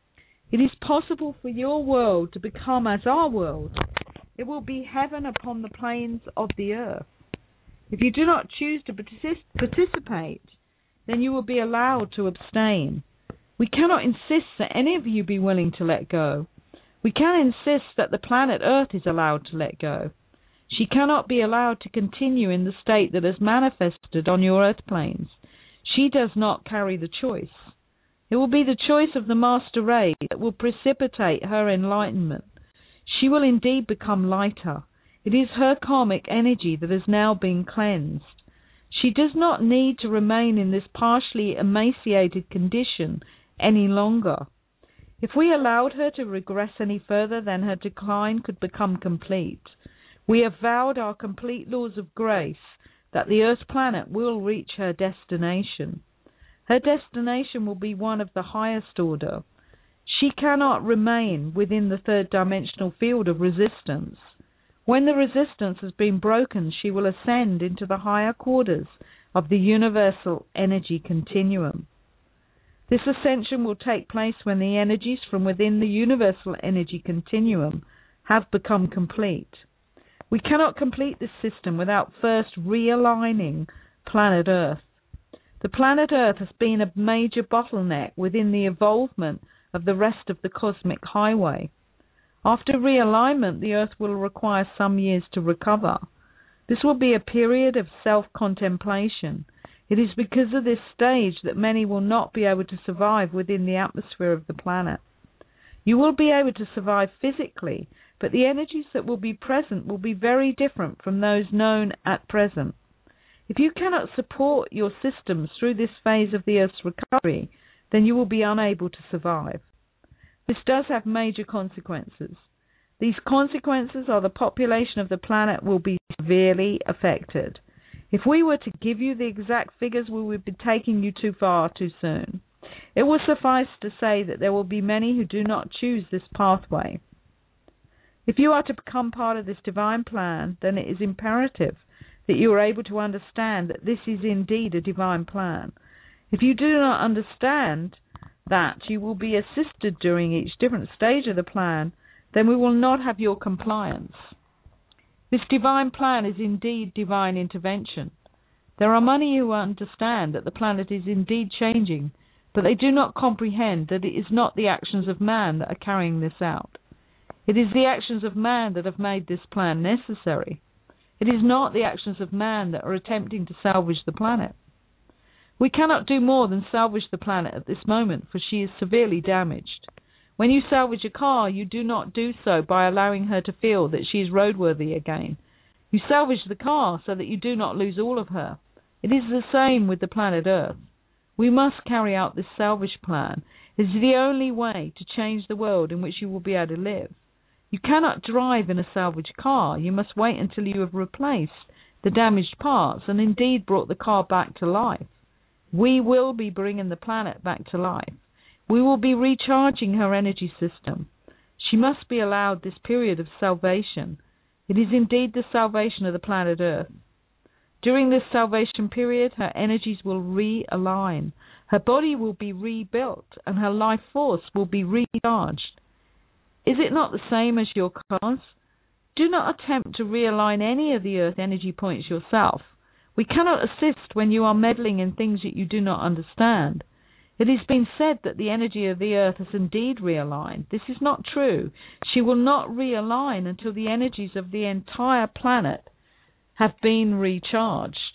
Speaker 3: It is possible for your world to become as our world. It will be heaven upon the plains of the earth. If you do not choose to partic- participate, then you will be allowed to abstain. We cannot insist that any of you be willing to let go. We can insist that the planet Earth is allowed to let go. She cannot be allowed to continue in the state that has manifested on your Earth planes. She does not carry the choice. It will be the choice of the Master Ray that will precipitate her enlightenment. She will indeed become lighter. It is her karmic energy that has now been cleansed. She does not need to remain in this partially emaciated condition any longer. If we allowed her to regress any further, then her decline could become complete. We have vowed our complete laws of grace that the Earth planet will reach her destination. Her destination will be one of the highest order. She cannot remain within the third dimensional field of resistance. When the resistance has been broken, she will ascend into the higher quarters of the universal energy continuum. This ascension will take place when the energies from within the universal energy continuum have become complete. We cannot complete this system without first realigning planet Earth. The planet Earth has been a major bottleneck within the evolvement of the rest of the cosmic highway. After realignment, the Earth will require some years to recover. This will be a period of self-contemplation. It is because of this stage that many will not be able to survive within the atmosphere of the planet. You will be able to survive physically, but the energies that will be present will be very different from those known at present. If you cannot support your systems through this phase of the Earth's recovery, then you will be unable to survive. This does have major consequences. These consequences are the population of the planet will be severely affected. If we were to give you the exact figures, we would be taking you too far too soon. It will suffice to say that there will be many who do not choose this pathway. If you are to become part of this divine plan, then it is imperative that you are able to understand that this is indeed a divine plan. If you do not understand that you will be assisted during each different stage of the plan, then we will not have your compliance. This divine plan is indeed divine intervention. There are many who understand that the planet is indeed changing, but they do not comprehend that it is not the actions of man that are carrying this out. It is the actions of man that have made this plan necessary. It is not the actions of man that are attempting to salvage the planet. We cannot do more than salvage the planet at this moment, for she is severely damaged. When you salvage a car, you do not do so by allowing her to feel that she is roadworthy again. You salvage the car so that you do not lose all of her. It is the same with the planet Earth. We must carry out this salvage plan. It is the only way to change the world in which you will be able to live. You cannot drive in a salvaged car. You must wait until you have replaced the damaged parts and indeed brought the car back to life. We will be bringing the planet back to life. We will be recharging her energy system. She must be allowed this period of salvation. It is indeed the salvation of the planet Earth. During this salvation period, her energies will realign. Her body will be rebuilt and her life force will be recharged. Is it not the same as your cars? Do not attempt to realign any of the Earth energy points yourself. We cannot assist when you are meddling in things that you do not understand. It has been said that the energy of the Earth has indeed realigned. This is not true. She will not realign until the energies of the entire planet have been recharged.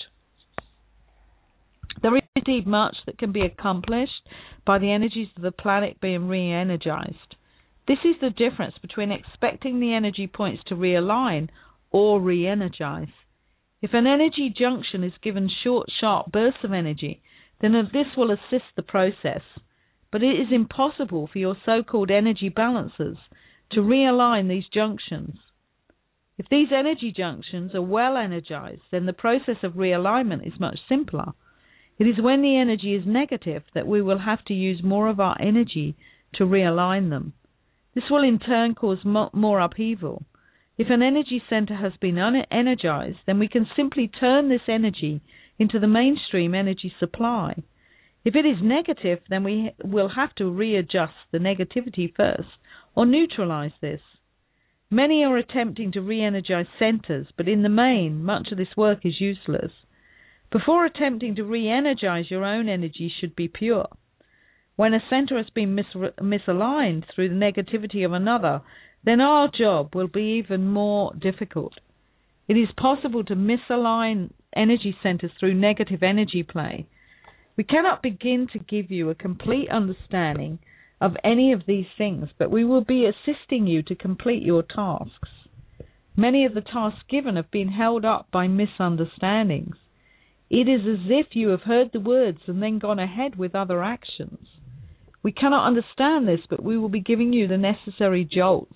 Speaker 3: There is indeed much that can be accomplished by the energies of the planet being re-energized. This is the difference between expecting the energy points to realign or re-energize. If an energy junction is given short, sharp bursts of energy, then this will assist the process. But it is impossible for your so-called energy balancers to realign these junctions. If these energy junctions are well energized, then the process of realignment is much simpler. It is when the energy is negative that we will have to use more of our energy to realign them. This will in turn cause mo- more upheaval. If an energy center has been un-energized, then we can simply turn this energy into the mainstream energy supply. If it is negative, then we will have to readjust the negativity first, or neutralize this. Many are attempting to re-energize centers, but in the main, much of this work is useless. Before attempting to re-energize, your own energy should be pure. When a center has been mis- misaligned through the negativity of another, then our job will be even more difficult. It is possible to misalign energy centers through negative energy play. We cannot begin to give you a complete understanding of any of these things, but we will be assisting you to complete your tasks. Many of the tasks given have been held up by misunderstandings. It is as if you have heard the words and then gone ahead with other actions. We cannot understand this, but we will be giving you the necessary jolts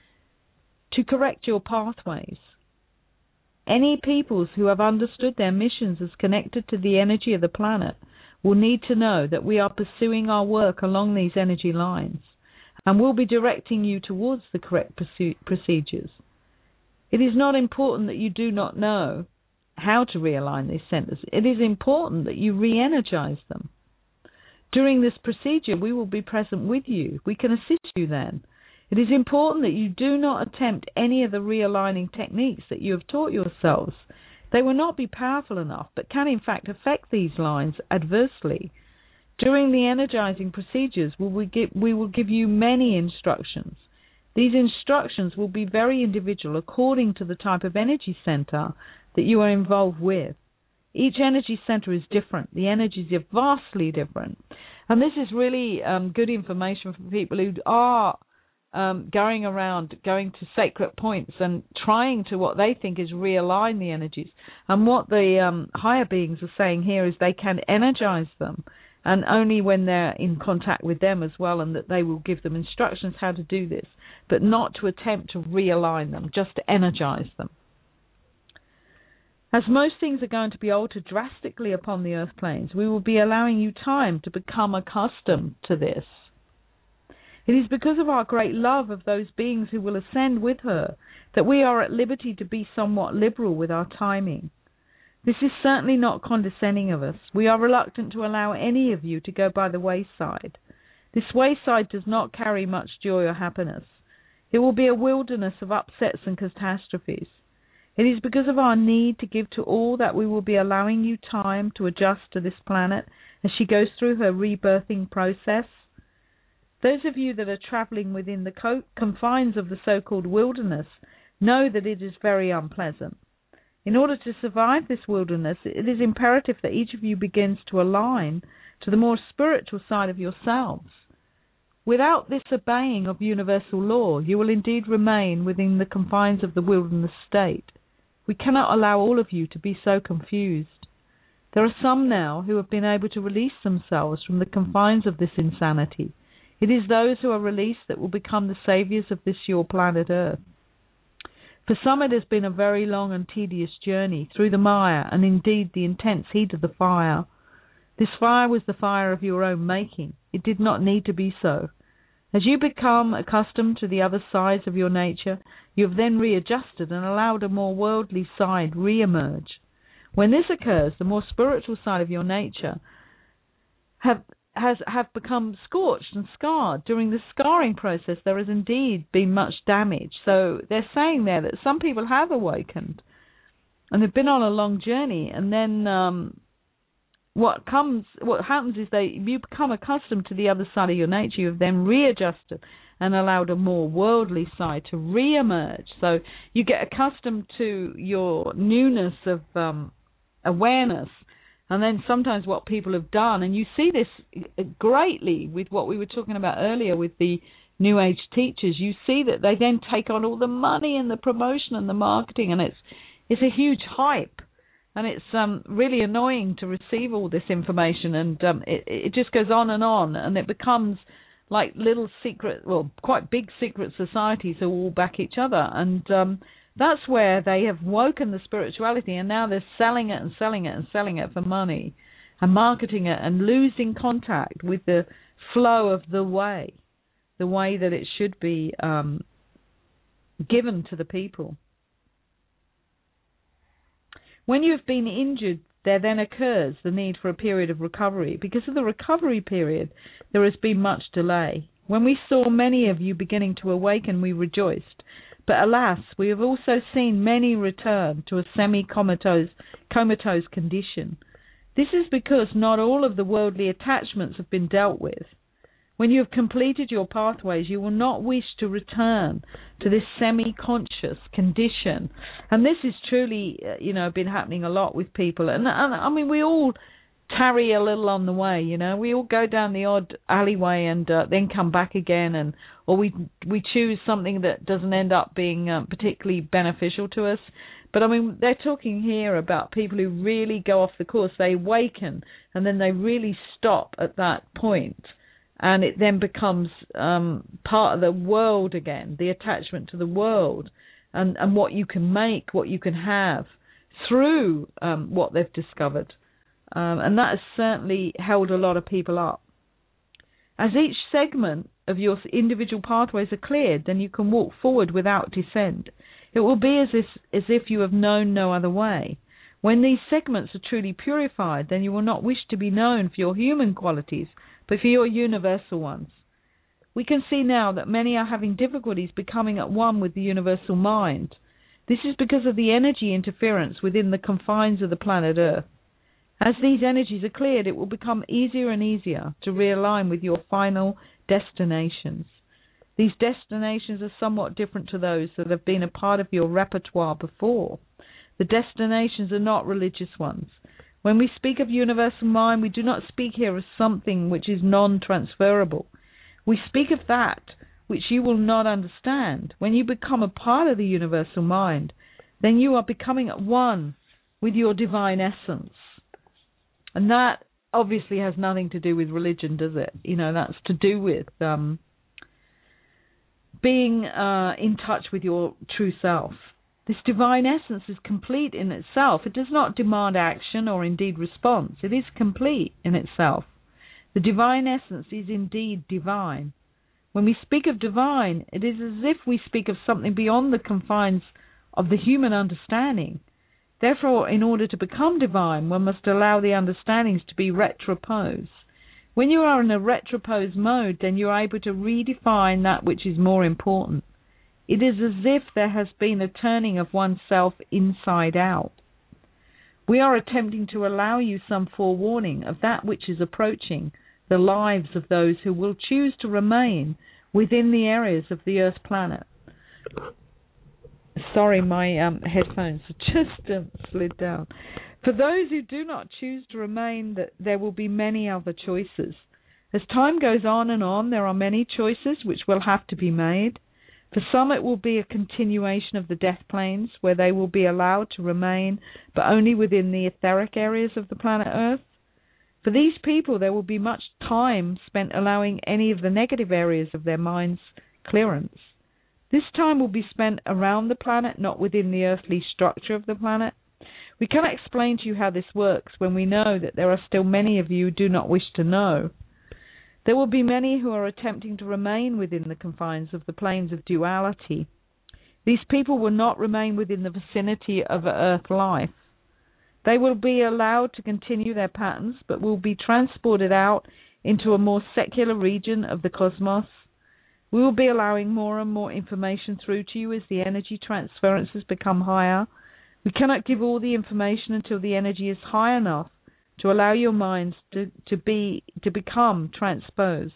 Speaker 3: to correct your pathways. Any peoples who have understood their missions as connected to the energy of the planet will need to know that we are pursuing our work along these energy lines, and will be directing you towards the correct procedures. It is not important that you do not know how to realign these centers. It is important that you re-energize them. During this procedure, we will be present with you. We can assist you then. It is important that you do not attempt any of the realigning techniques that you have taught yourselves. They will not be powerful enough, but can in fact affect these lines adversely. During the energizing procedures, we will give, we will give you many instructions. These instructions will be very individual according to the type of energy center that you are involved with. Each energy center is different. The energies are vastly different. And this is really um, good information for people who are um, going around, going to sacred points and trying to what they think is realign the energies. And what the um, higher beings are saying here is they can energize them, and only when they're in contact with them as well, and that they will give them instructions how to do this, but not to attempt to realign them, just to energize them. As most things are going to be altered drastically upon the earth planes, we will be allowing you time to become accustomed to this. It is because of our great love of those beings who will ascend with her that we are at liberty to be somewhat liberal with our timing. This is certainly not condescending of us. We are reluctant to allow any of you to go by the wayside. This wayside does not carry much joy or happiness. It will be a wilderness of upsets and catastrophes. It is because of our need to give to all that we will be allowing you time to adjust to this planet as she goes through her rebirthing process. Those of you that are traveling within the co- confines of the so-called wilderness know that it is very unpleasant. In order to survive this wilderness, it is imperative that each of you begins to align to the more spiritual side of yourselves. Without this obeying of universal law, you will indeed remain within the confines of the wilderness state. We cannot allow all of you to be so confused. There are some now who have been able to release themselves from the confines of this insanity. It is those who are released that will become the saviors of this your planet Earth. For some it has been a very long and tedious journey through the mire and indeed the intense heat of the fire. This fire was the fire of your own making. It did not need to be so. As you become accustomed to the other sides of your nature, you have then readjusted and allowed a more worldly side re-emerge. When this occurs, the more spiritual side of your nature have has have become scorched and scarred. During the scarring process, there has indeed been much damage. So they're saying there that some people have awakened and they've been on a long journey, and then um, what comes, what happens is they you become accustomed to the other side of your nature. You have then readjusted and allowed a more worldly side to re-emerge. So you get accustomed to your newness of um, awareness. And then sometimes what people have done, and you see this greatly with what we were talking about earlier with the New Age teachers, you see that they then take on all the money and the promotion and the marketing, and it's it's a huge hype. And it's um, really annoying to receive all this information, and um, it, it just goes on and on, and it becomes like little secret, well, quite big secret societies who all back each other. And um, that's where they have woken the spirituality, and now they're selling it and selling it and selling it for money and marketing it and losing contact with the flow of the way, the way that it should be um, given to the people. When you have been injured, there then occurs the need for a period of recovery. Because of the recovery period, there has been much delay. When we saw many of you beginning to awaken, we rejoiced. But alas, we have also seen many return to a semi-comatose comatose condition. This is because not all of the worldly attachments have been dealt with. When you have completed your pathways, you will not wish to return to this semi-conscious condition. And this is truly, uh, you know, been happening a lot with people. And, and I mean, we all tarry a little on the way, you know. We all go down the odd alleyway and uh, then come back again, and or we we choose something that doesn't end up being um, particularly beneficial to us. But I mean, they're talking here about people who really go off the course. They awaken and then they really stop at that point, and it then becomes um, part of the world again, the attachment to the world, and, and what you can make, what you can have through um, what they've discovered. Um, and that has certainly held a lot of people up. As each segment of your individual pathways are cleared, then you can walk forward without descent. It will be as if, as if you have known no other way. When these segments are truly purified, then you will not wish to be known for your human qualities, but for your universal ones. We can see now that many are having difficulties becoming at one with the universal mind. This is because of the energy interference within the confines of the planet Earth. As these energies are cleared, it will become easier and easier to realign with your final destinations. These destinations are somewhat different to those that have been a part of your repertoire before. The destinations are not religious ones. When we speak of universal mind, we do not speak here of something which is non-transferable. We speak of that which you will not understand. When you become a part of the universal mind, then you are becoming at one with your divine essence. And that obviously has nothing to do with religion, does it? You know, that's to do with um, being uh, in touch with your true self. This divine essence is complete in itself. It does not demand action or indeed response. It is complete in itself. The divine essence is indeed divine. When we speak of divine, it is as if we speak of something beyond the confines of the human understanding. Therefore, in order to become divine, one must allow the understandings to be retropose. When you are in a retropose mode, then you are able to redefine that which is more important. It is as if there has been a turning of oneself inside out. We are attempting to allow you some forewarning of that which is approaching the lives of those who will choose to remain within the areas of the Earth planet. Sorry, my um, headphones just um, slid down. For those who do not choose to remain, there will be many other choices. As time goes on and on, there are many choices which will have to be made. For some, it will be a continuation of the death planes, where they will be allowed to remain, but only within the etheric areas of the planet Earth. For these people, there will be much time spent allowing any of the negative areas of their minds clearance. This time will be spent around the planet, not within the earthly structure of the planet. We cannot explain to you how this works when we know that there are still many of you who do not wish to know. There will be many who are attempting to remain within the confines of the planes of duality. These people will not remain within the vicinity of Earth life. They will be allowed to continue their patterns, but will be transported out into a more secular region of the cosmos. We will be allowing more and more information through to you as the energy transferences become higher. We cannot give all the information until the energy is high enough to allow your minds to, to be to become transposed.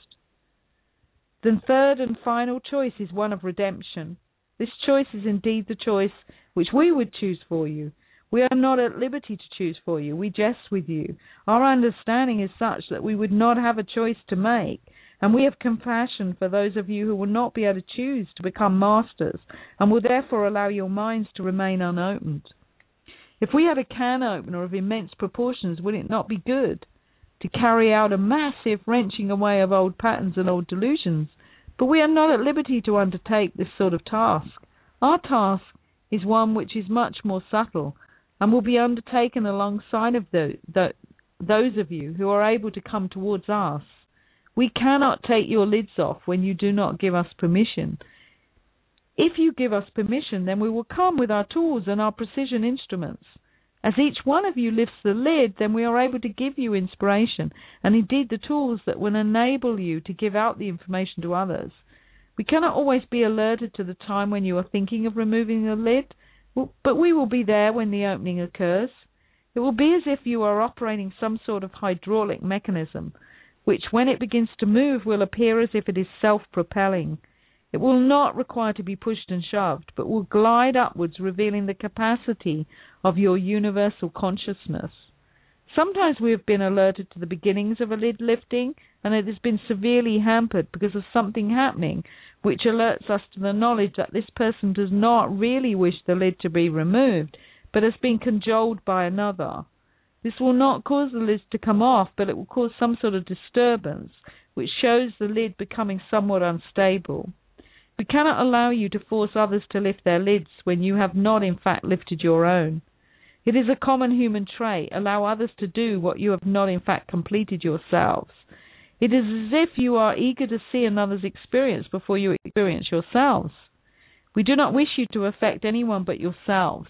Speaker 3: The third and final choice is one of redemption. This choice is indeed the choice which we would choose for you. We are not at liberty to choose for you. We jest with you. Our understanding is such that we would not have a choice to make, and we have compassion for those of you who will not be able to choose to become masters, and will therefore allow your minds to remain unopened. If we had a can opener of immense proportions, would it not be good to carry out a massive wrenching away of old patterns and old delusions? But we are not at liberty to undertake this sort of task. Our task is one which is much more subtle, and will be undertaken alongside of the, the, those of you who are able to come towards us. We cannot take your lids off when you do not give us permission. If you give us permission, then we will come with our tools and our precision instruments. As each one of you lifts the lid, then we are able to give you inspiration, and indeed the tools that will enable you to give out the information to others. We cannot always be alerted to the time when you are thinking of removing the lid, but we will be there when the opening occurs. It will be as if you are operating some sort of hydraulic mechanism, which when it begins to move will appear as if it is self-propelling. It will not require to be pushed and shoved, but will glide upwards, revealing the capacity of your universal consciousness. Sometimes we have been alerted to the beginnings of a lid lifting, and it has been severely hampered because of something happening, which alerts us to the knowledge that this person does not really wish the lid to be removed, but has been cajoled by another. This will not cause the lids to come off, but it will cause some sort of disturbance, which shows the lid becoming somewhat unstable. We cannot allow you to force others to lift their lids when you have not in fact lifted your own. It is a common human trait. Allow others to do what you have not in fact completed yourselves. It is as if you are eager to see another's experience before you experience yourselves. We do not wish you to affect anyone but yourselves.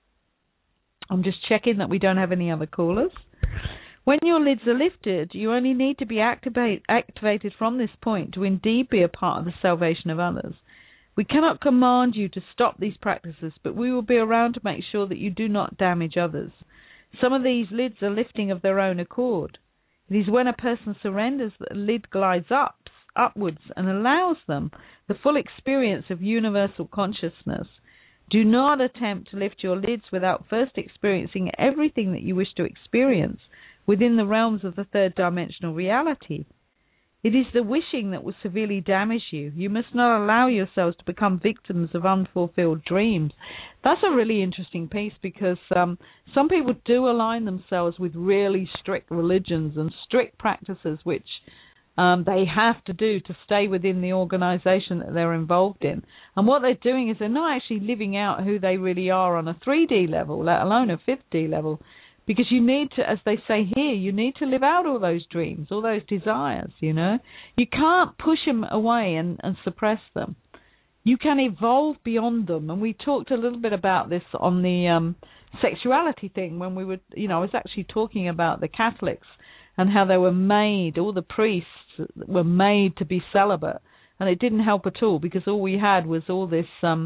Speaker 3: I'm just checking that we don't have any other callers. When your lids are lifted, you only need to be activate, activated from this point to indeed be a part of the salvation of others. We cannot command you to stop these practices, but we will be around to make sure that you do not damage others. Some of these lids are lifting of their own accord. It is when a person surrenders that the lid glides up, upwards and allows them the full experience of universal consciousness. Do not attempt to lift your lids without first experiencing everything that you wish to experience within the realms of the third dimensional reality. It is the wishing that will severely damage you. You must not allow yourselves to become victims of unfulfilled dreams. That's a really interesting piece, because um, some people do align themselves with really strict religions and strict practices which um, they have to do to stay within the organization that they're involved in. And what they're doing is they're not actually living out who they really are on a three D level, let alone a fifth D level. Because you need to, as they say here, you need to live out all those dreams, all those desires, you know. You can't push them away and, and suppress them. You can evolve beyond them. And we talked a little bit about this on the um, sexuality thing when we were, you know, I was actually talking about the Catholics and how they were made, all the priests were made to be celibate. And it didn't help at all, because all we had was all this Um,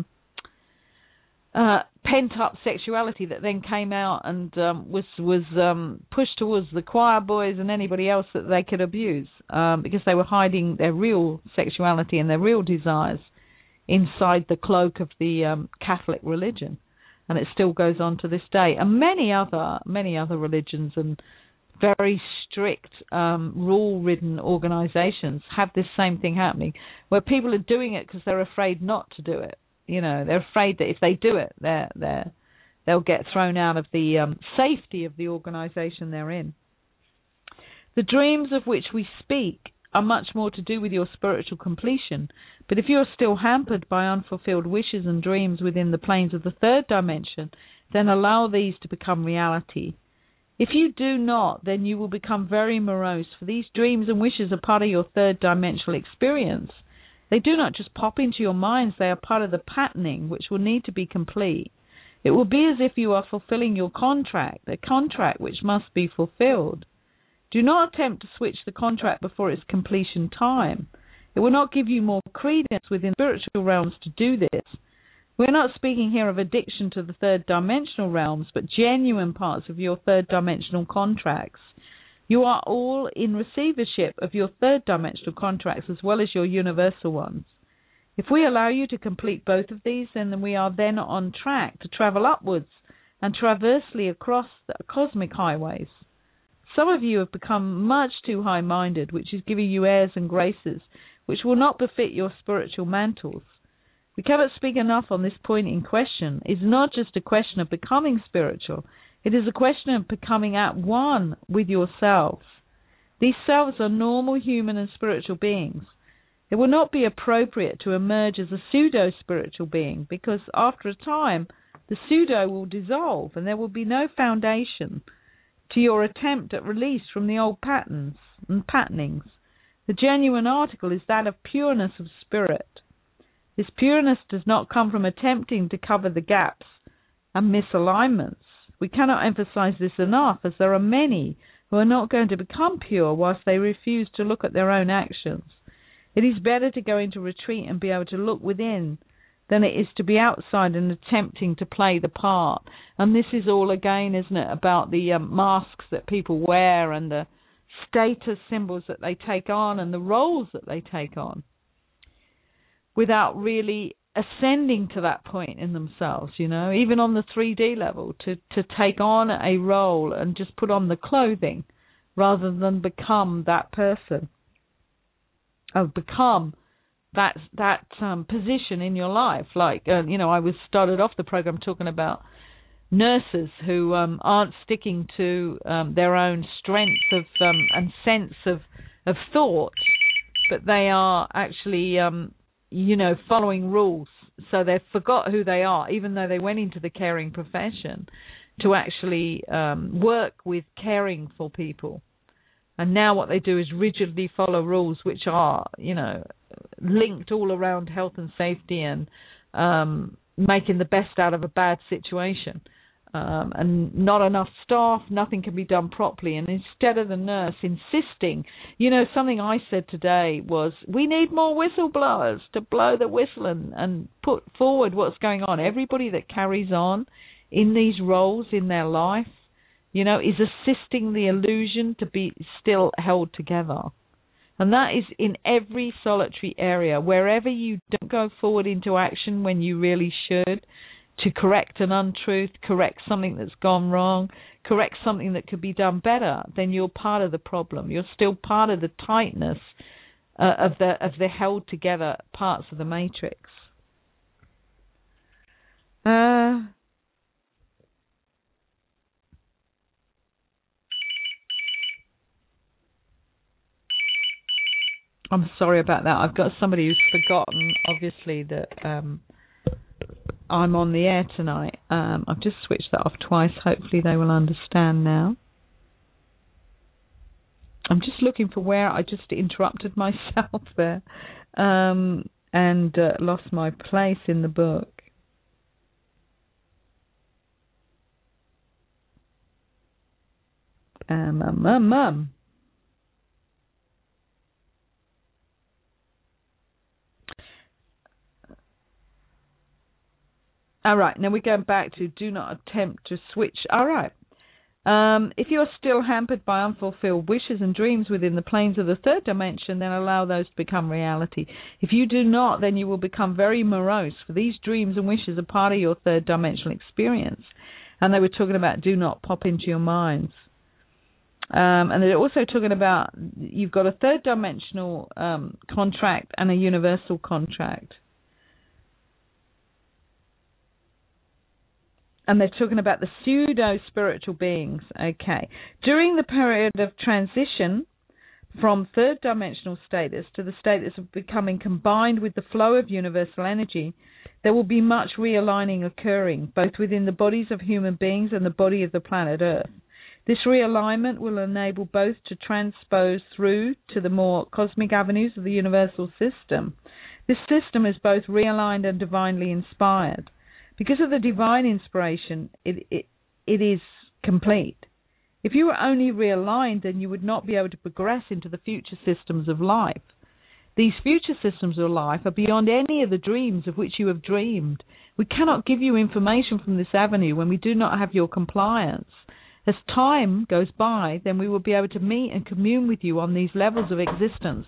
Speaker 3: Uh, pent-up sexuality that then came out and um, was was um, pushed towards the choir boys and anybody else that they could abuse, um, because they were hiding their real sexuality and their real desires inside the cloak of the um, Catholic religion, and it still goes on to this day, and many other many other religions and very strict, um, rule-ridden organizations have this same thing happening, where people are doing it because they're afraid not to do it. You know, they're afraid that if they do it, they're, they're, they'll get thrown out of the um, safety of the organization they're in. The dreams of which we speak are much more to do with your spiritual completion, but if you're still hampered by unfulfilled wishes and dreams within the planes of the third dimension, then allow these to become reality. If you do not, then you will become very morose, for these dreams and wishes are part of your third dimensional experience. They do not just pop into your minds, they are part of the patterning which will need to be complete. It will be as if you are fulfilling your contract, a contract which must be fulfilled. Do not attempt to switch the contract before its completion time. It will not give you more credence within spiritual realms to do this. We're not speaking here of addiction to the third dimensional realms, but genuine parts of your third dimensional contracts. You are all in receivership of your third dimensional contracts as well as your universal ones. If we allow you to complete both of these, then we are then on track to travel upwards and traversely across the cosmic highways. Some of you have become much too high-minded, which is giving you airs and graces which will not befit your spiritual mantles. We cannot speak enough on this point in question. It is not just a question of becoming spiritual. It is a question of becoming at one with yourselves. These selves are normal human and spiritual beings. It will not be appropriate to emerge as a pseudo-spiritual being, because after a time the pseudo will dissolve and there will be no foundation to your attempt at release from the old patterns and patternings. The genuine article is that of pureness of spirit. This pureness does not come from attempting to cover the gaps and misalignments. We cannot emphasize this enough, as there are many who are not going to become pure whilst they refuse to look at their own actions. It is better to go into retreat and be able to look within than it is to be outside and attempting to play the part. And this is all, again, isn't it, about the um, masks that people wear and the status symbols that they take on and the roles that they take on, without really ascending to that point in themselves, you know, even on the three D level, to, to take on a role and just put on the clothing rather than become that person, or become that that um, position in your life. Like, uh, you know, I was started off the program talking about nurses who um, aren't sticking to um, their own strength of um, and sense of, of thought, but they are actually um, you know, following rules. So they've forgot who they are, even though they went into the caring profession to actually um, work with caring for people. And now what they do is rigidly follow rules which are, you know, linked all around health and safety and um, making the best out of a bad situation. Um, and not enough staff, nothing can be done properly. And instead of the nurse insisting, you know, something I said today was, we need more whistleblowers to blow the whistle and, and put forward what's going on. Everybody that carries on in these roles in their life, you know, is assisting the illusion to be still held together. And that is in every solitary area. Wherever you don't go forward into action when you really should, to correct an untruth, correct something that's gone wrong, correct something that could be done better, then you're part of the problem. You're still part of the tightness uh, of the of the held together parts of the matrix. Uh, I'm sorry about that. I've got somebody who's forgotten, obviously, that um, I'm on the air tonight. Um, I've just switched that off twice. Hopefully they will understand now. I'm just looking for where I just interrupted myself there um, and uh, lost my place in the book. Um, um, um, um. All right, now we're going back to do not attempt to switch. All right. Um, if you're still hampered by unfulfilled wishes and dreams within the planes of the third dimension, then allow those to become reality. If you do not, then you will become very morose, for these dreams and wishes are part of your third dimensional experience. And they were talking about do not pop into your minds. Um, and they're also talking about you've got a third dimensional um, contract and a universal contract. And they're talking about the pseudo-spiritual beings. Okay. During the period of transition from third dimensional status to the status of becoming combined with the flow of universal energy, there will be much realigning occurring, both within the bodies of human beings and the body of the planet Earth. This realignment will enable both to transpose through to the more cosmic avenues of the universal system. This system is both realigned and divinely inspired. Because of the divine inspiration, it, it, it is complete. If you were only realigned, then you would not be able to progress into the future systems of life. These future systems of life are beyond any of the dreams of which you have dreamed. We cannot give you information from this avenue when we do not have your compliance. As time goes by, then we will be able to meet and commune with you on these levels of existence.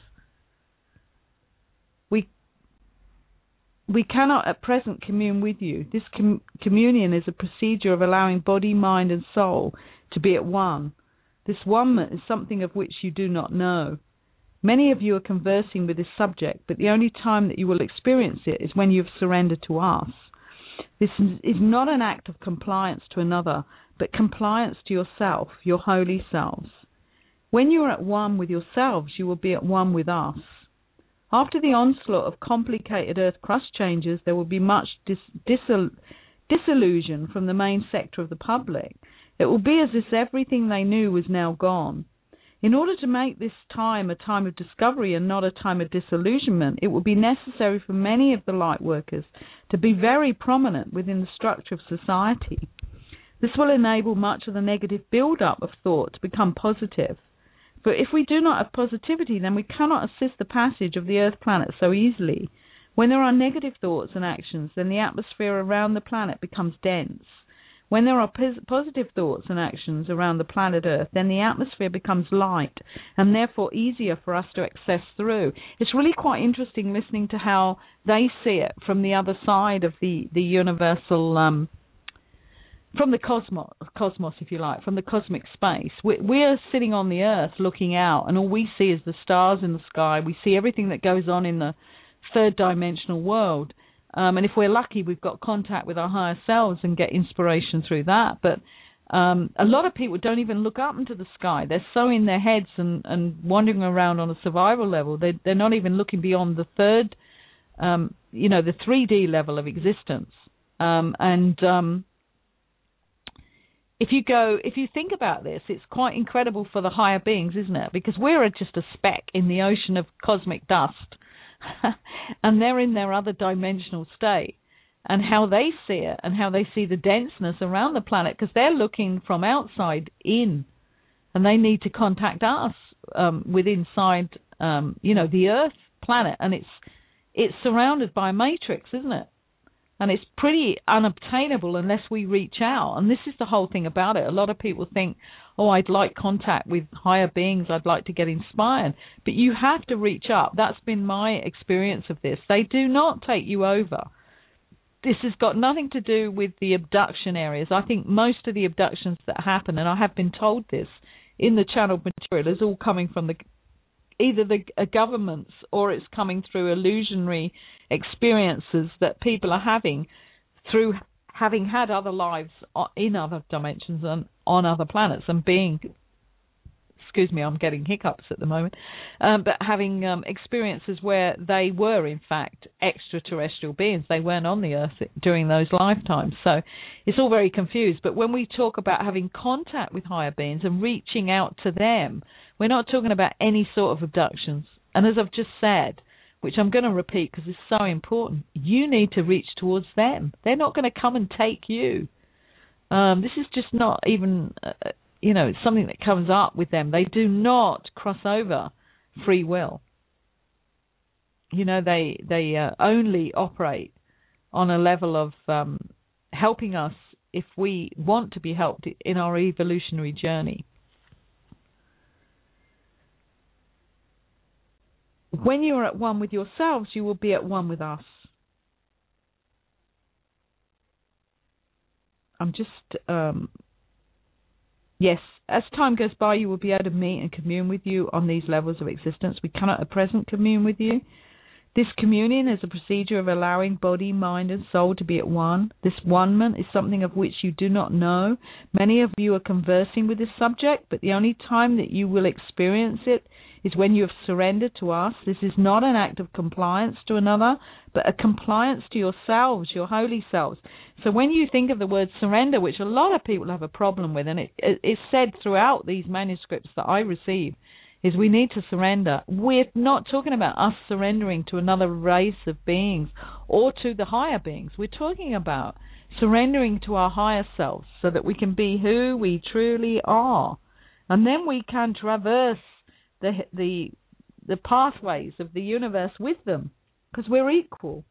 Speaker 3: We we cannot at present commune with you. This com- communion is a procedure of allowing body, mind, and soul to be at one. This oneness is something of which you do not know. Many of you are conversing with this subject, but the only time that you will experience it is when you have surrendered to us. This is not an act of compliance to another, but compliance to yourself, your holy selves. When you are at one with yourselves, you will be at one with us. After the onslaught of complicated earth crust changes, there will be much dis- disil- disillusion from the main sector of the public. It will be as if everything they knew was now gone. In order to make this time a time of discovery and not a time of disillusionment, it will be necessary for many of the light workers to be very prominent within the structure of society. This will enable much of the negative build-up of thought to become positive. For if we do not have positivity, then we cannot assist the passage of the Earth planet so easily. When there are negative thoughts and actions, then the atmosphere around the planet becomes dense. When there are pos- positive thoughts and actions around the planet Earth, then the atmosphere becomes light and therefore easier for us to access through. It's really quite interesting listening to how they see it from the other side of the, the universal, um, from the cosmos, cosmos, if you like, from the cosmic space. We're, we're sitting on the Earth looking out, and all we see is the stars in the sky. We see everything that goes on in the third dimensional world. Um, and if we're lucky, we've got contact with our higher selves and get inspiration through that. But um, a lot of people don't even look up into the sky. They're so in their heads and, and wandering around on a survival level. They, they're not even looking beyond the third, um, you know, the three D level of existence. Um, and um, if you go, if you think about this, it's quite incredible for the higher beings, isn't it? Because we're just a speck in the ocean of cosmic dust. And they're in their other dimensional state, and how they see it and how they see the denseness around the planet, because they're looking from outside in, and they need to contact us um, with inside, um, you know, the Earth planet, and it's it's surrounded by a matrix, isn't it? And it's pretty unobtainable unless we reach out. And this is the whole thing about it. A lot of people think, oh, I'd like contact with higher beings, I'd like to get inspired. But you have to reach up. That's been my experience of this. They do not take you over. This has got nothing to do with the abduction areas. I think most of the abductions that happen, and I have been told this in the channeled material, is all coming from the either the uh, governments, or it's coming through illusionary experiences that people are having through having had other lives in other dimensions and on other planets, and being, excuse me, I'm getting hiccups at the moment, um, but having um, experiences where they were, in fact, extraterrestrial beings. They weren't on the Earth during those lifetimes. So it's all very confused. But when we talk about having contact with higher beings and reaching out to them, we're not talking about any sort of abductions. And as I've just said, which I'm going to repeat because it's so important, you need to reach towards them. They're not going to come and take you. Um, this is just not even, uh, you know, it's something that comes up with them. They do not cross over free will. You know, they they uh, only operate on a level of um, helping us if we want to be helped in our evolutionary journey. When you are at one with yourselves, you will be at one with us. I'm just, um, yes, as time goes by, you will be able to meet and commune with you on these levels of existence. We cannot at present commune with you. This communion is a procedure of allowing body, mind, and soul to be at one. This one-ment is something of which you do not know. Many of you are conversing with this subject, but the only time that you will experience it is when you have surrendered to us. This is not an act of compliance to another, but a compliance to yourselves, your holy selves. So when you think of the word surrender, which a lot of people have a problem with, and it, it, it's said throughout these manuscripts that I receive, is we need to surrender. We're not talking about us surrendering to another race of beings or to the higher beings. We're talking about surrendering to our higher selves so that we can be who we truly are. And then we can traverse the the the pathways of the universe with them, because we're equal.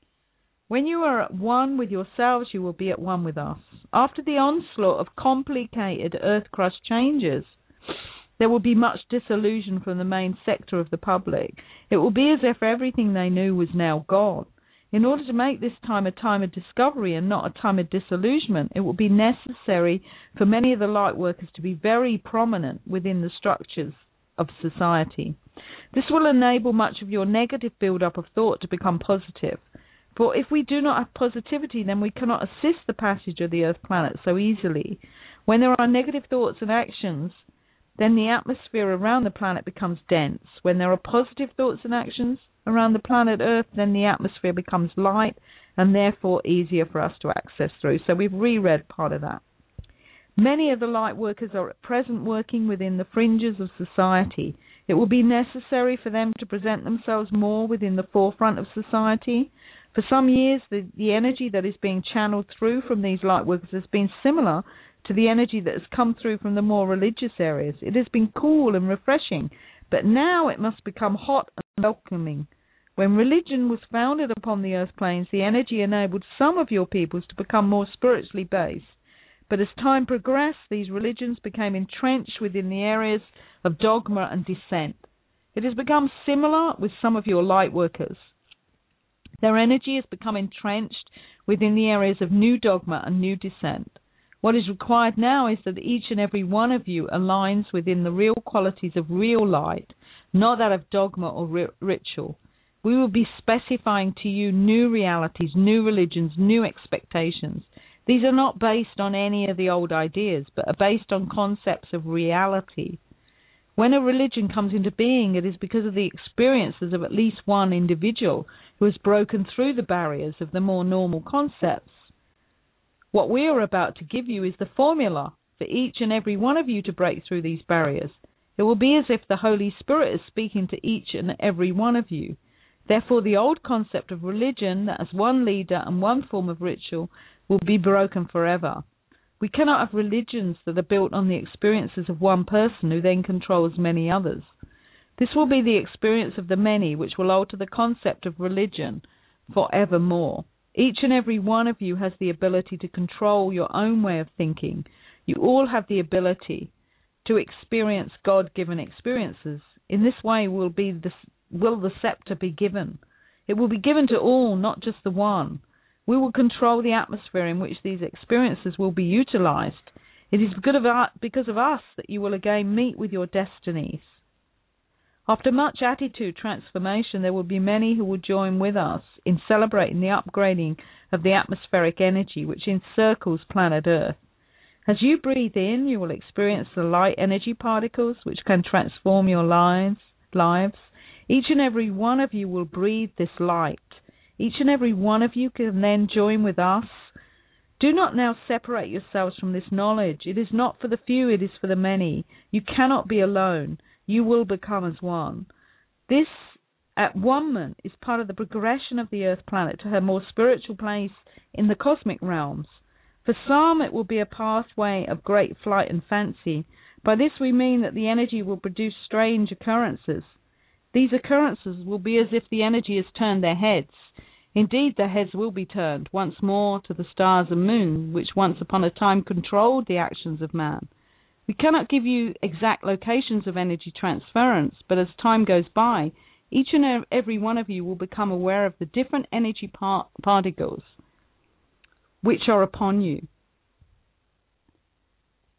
Speaker 3: When you are at one with yourselves, you will be at one with us. After the onslaught of complicated earth-crust changes, there will be much disillusion from the main sector of the public. It will be as if everything they knew was now gone. In order to make this time a time of discovery and not a time of disillusionment, it will be necessary for many of the light workers to be very prominent within the structures of society. This will enable much of your negative build-up of thought to become positive. For if we do not have positivity, then we cannot assist the passage of the Earth planet so easily. When there are negative thoughts and actions, then the atmosphere around the planet becomes dense. When there are positive thoughts and actions around the planet Earth, then the atmosphere becomes light and therefore easier for us to access through. So we've reread part of that. Many of the light workers are at present working within the fringes of society. It will be necessary for them to present themselves more within the forefront of society. For some years, the, the energy that is being channeled through from these light workers has been similar to the energy that has come through from the more religious areas. It has been cool and refreshing, but now it must become hot and welcoming. When religion was founded upon the earth planes, the energy enabled some of your peoples to become more spiritually based. But as time progressed, these religions became entrenched within the areas of dogma and dissent. It has become similar with some of your light workers. Their energy has become entrenched within the areas of new dogma and new dissent. What is required now is that each and every one of you aligns within the real qualities of real light, not that of dogma or ri- ritual. We will be specifying to you new realities, new religions, new expectations. These are not based on any of the old ideas, but are based on concepts of reality. When a religion comes into being, it is because of the experiences of at least one individual who has broken through the barriers of the more normal concepts. What we are about to give you is the formula for each and every one of you to break through these barriers. It will be as if the Holy Spirit is speaking to each and every one of you. Therefore, the old concept of religion, that has one leader and one form of ritual, will be broken forever. We cannot have religions that are built on the experiences of one person who then controls many others. This will be the experience of the many, which will alter the concept of religion forevermore. Each and every one of you has the ability to control your own way of thinking. You all have the ability to experience God-given experiences. In this way will be the, will the scepter be given. It will be given to all, not just the one. We will control the atmosphere in which these experiences will be utilized. It is because of us that you will again meet with your destinies. After much attitude transformation, there will be many who will join with us in celebrating the upgrading of the atmospheric energy which encircles planet Earth. As you breathe in, you will experience the light energy particles which can transform your lives. lives. Each and every one of you will breathe this light. Each and every one of you can then join with us. Do not now separate yourselves from this knowledge. It is not for the few, it is for the many. You cannot be alone. You will become as one. This at one-ment is part of the progression of the Earth planet to her more spiritual place in the cosmic realms. For some, it will be a pathway of great flight and fancy. By this we mean that the energy will produce strange occurrences. These occurrences will be as if the energy has turned their heads. Indeed, their heads will be turned once more to the stars and moon, which once upon a time controlled the actions of man. We cannot give you exact locations of energy transference, but as time goes by, each and every one of you will become aware of the different energy par- particles which are upon you.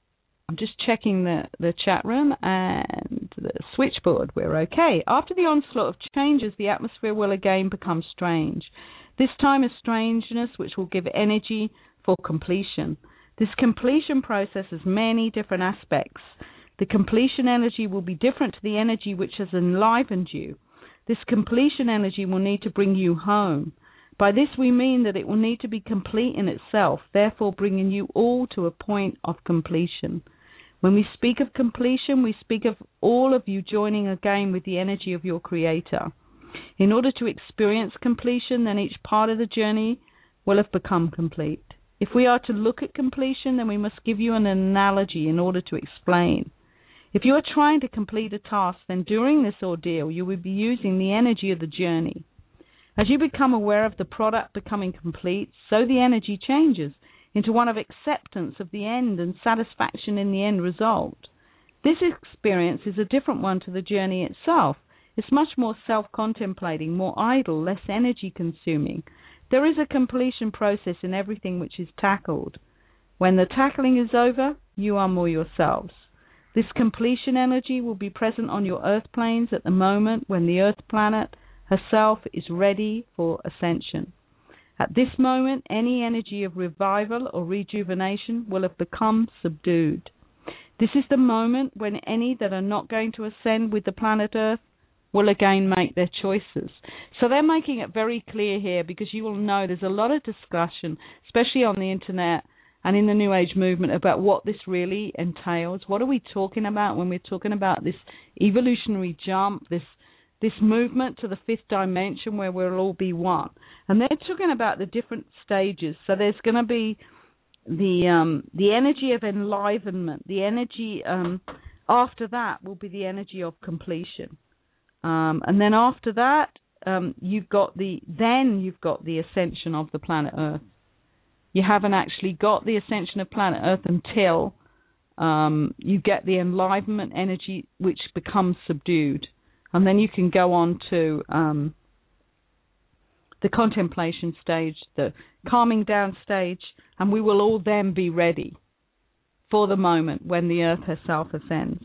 Speaker 3: I'm just checking the, the chat room and the switchboard. We're okay. After the onslaught of changes, the atmosphere will again become strange. This time a strangeness which will give energy for completion. This completion process has many different aspects. The completion energy will be different to the energy which has enlivened you. This completion energy will need to bring you home. By this we mean that it will need to be complete in itself, therefore bringing you all to a point of completion. When we speak of completion, we speak of all of you joining again with the energy of your Creator. In order to experience completion, then each part of the journey will have become complete. If we are to look at completion, then we must give you an analogy in order to explain. If you are trying to complete a task, then during this ordeal, you will be using the energy of the journey. As you become aware of the product becoming complete, so the energy changes into one of acceptance of the end and satisfaction in the end result. This experience is a different one to the journey itself. It's much more self-contemplating, more idle, less energy-consuming. There is a completion process in everything which is tackled. When the tackling is over, you are more yourselves. This completion energy will be present on your earth planes at the moment when the earth planet herself is ready for ascension. At this moment, any energy of revival or rejuvenation will have become subdued. This is the moment when any that are not going to ascend with the planet Earth will again make their choices. So they're making it very clear here, because you will know there's a lot of discussion, especially on the internet and in the New Age movement, about what this really entails. What are we talking about when we're talking about this evolutionary jump, this this movement to the fifth dimension where we'll all be one? And they're talking about the different stages. So there's going to be the um, the energy of enlivenment. The energy um, after that will be the energy of completion. Um, and then after that, um, you've got the then you've got the ascension of the planet Earth. You haven't actually got the ascension of planet Earth until um, you get the enlivenment energy, which becomes subdued. And then you can go on to um, the contemplation stage, the calming down stage, and we will all then be ready for the moment when the Earth herself ascends.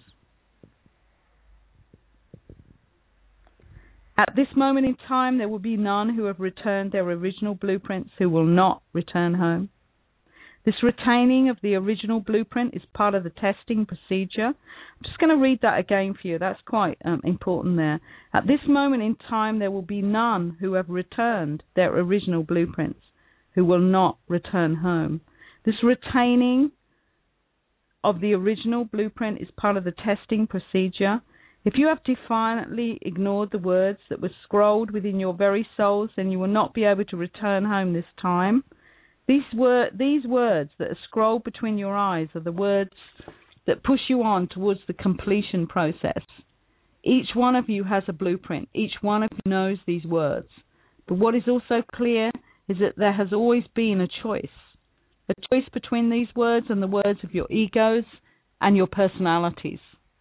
Speaker 3: At this moment in time, there will be none who have returned their original blueprints who will not return home. This retaining of the original blueprint is part of the testing procedure. I'm just going to read that again for you. That's quite um, important there. At this moment in time, there will be none who have returned their original blueprints who will not return home. This retaining of the original blueprint is part of the testing procedure. If you have defiantly ignored the words that were scrolled within your very souls, then you will not be able to return home this time. These, wor- these words that are scrolled between your eyes are the words that push you on towards the completion process. Each one of you has a blueprint. Each one of you knows these words. But what is also clear is that there has always been a choice. A choice between these words and the words of your egos and your personalities.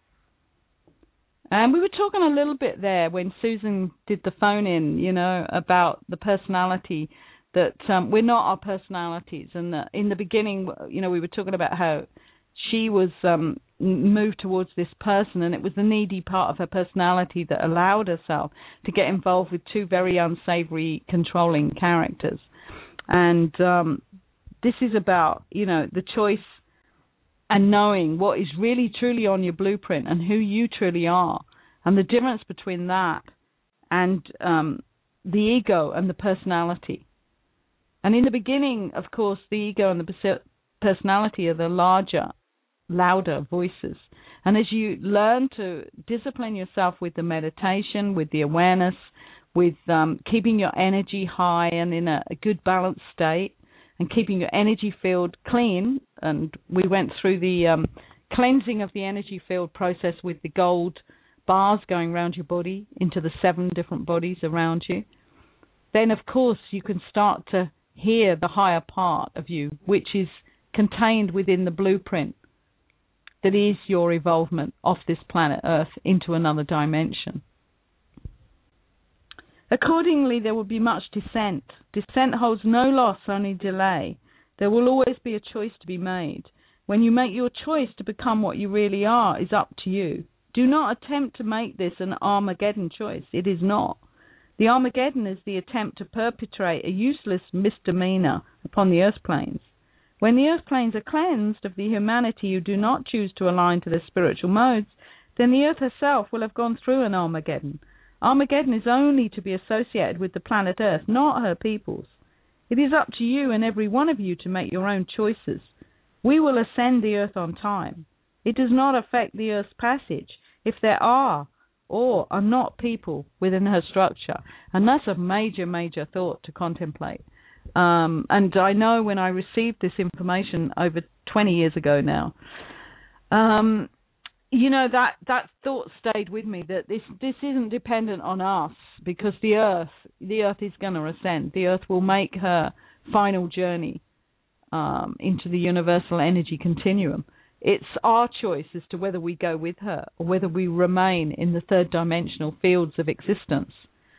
Speaker 3: And we were talking a little bit there when Susan did the phone-in, you know, about the personality, that um, we're not our personalities. And that in the beginning, you know, we were talking about how she was um, moved towards this person, and it was the needy part of her personality that allowed herself to get involved with two very unsavory, controlling characters. And um, this is about, you know, the choice and knowing what is really truly on your blueprint and who you truly are, and the difference between that and um, the ego and the personality. And in the beginning, of course, the ego and the personality are the larger, louder voices. And as you learn to discipline yourself with the meditation, with the awareness, with um, keeping your energy high and in a, a good balanced state, and keeping your energy field clean, and we went through the um, cleansing of the energy field process with the gold bars going around your body into the seven different bodies around you, then of course you can start to hear the higher part of you, which is contained within the blueprint that is your evolvement off this planet Earth into another dimension. Accordingly, there will be much descent. Descent holds no loss, only delay. There will always be a choice to be made. When you make your choice to become what you really are is up to you. Do not attempt to make this an Armageddon choice. It is not. The Armageddon is the attempt to perpetrate a useless misdemeanor upon the earth planes. When the earth planes are cleansed of the humanity who do not choose to align to their spiritual modes, then the earth herself will have gone through an Armageddon. Armageddon is only to be associated with the planet Earth, not her peoples. It is up to you and every one of you to make your own choices. We will ascend the earth on time. It does not affect the earth's passage if there are or are not people within her structure. And that's a major, major thought to contemplate. Um, and I know when I received this information over twenty years ago now, um, you know, that, that thought stayed with me, that this, this isn't dependent on us, because the earth, the earth is going to ascend. The earth will make her final journey um, into the universal energy continuum. It's our choice as to whether we go with her or whether we remain in the third dimensional fields of existence.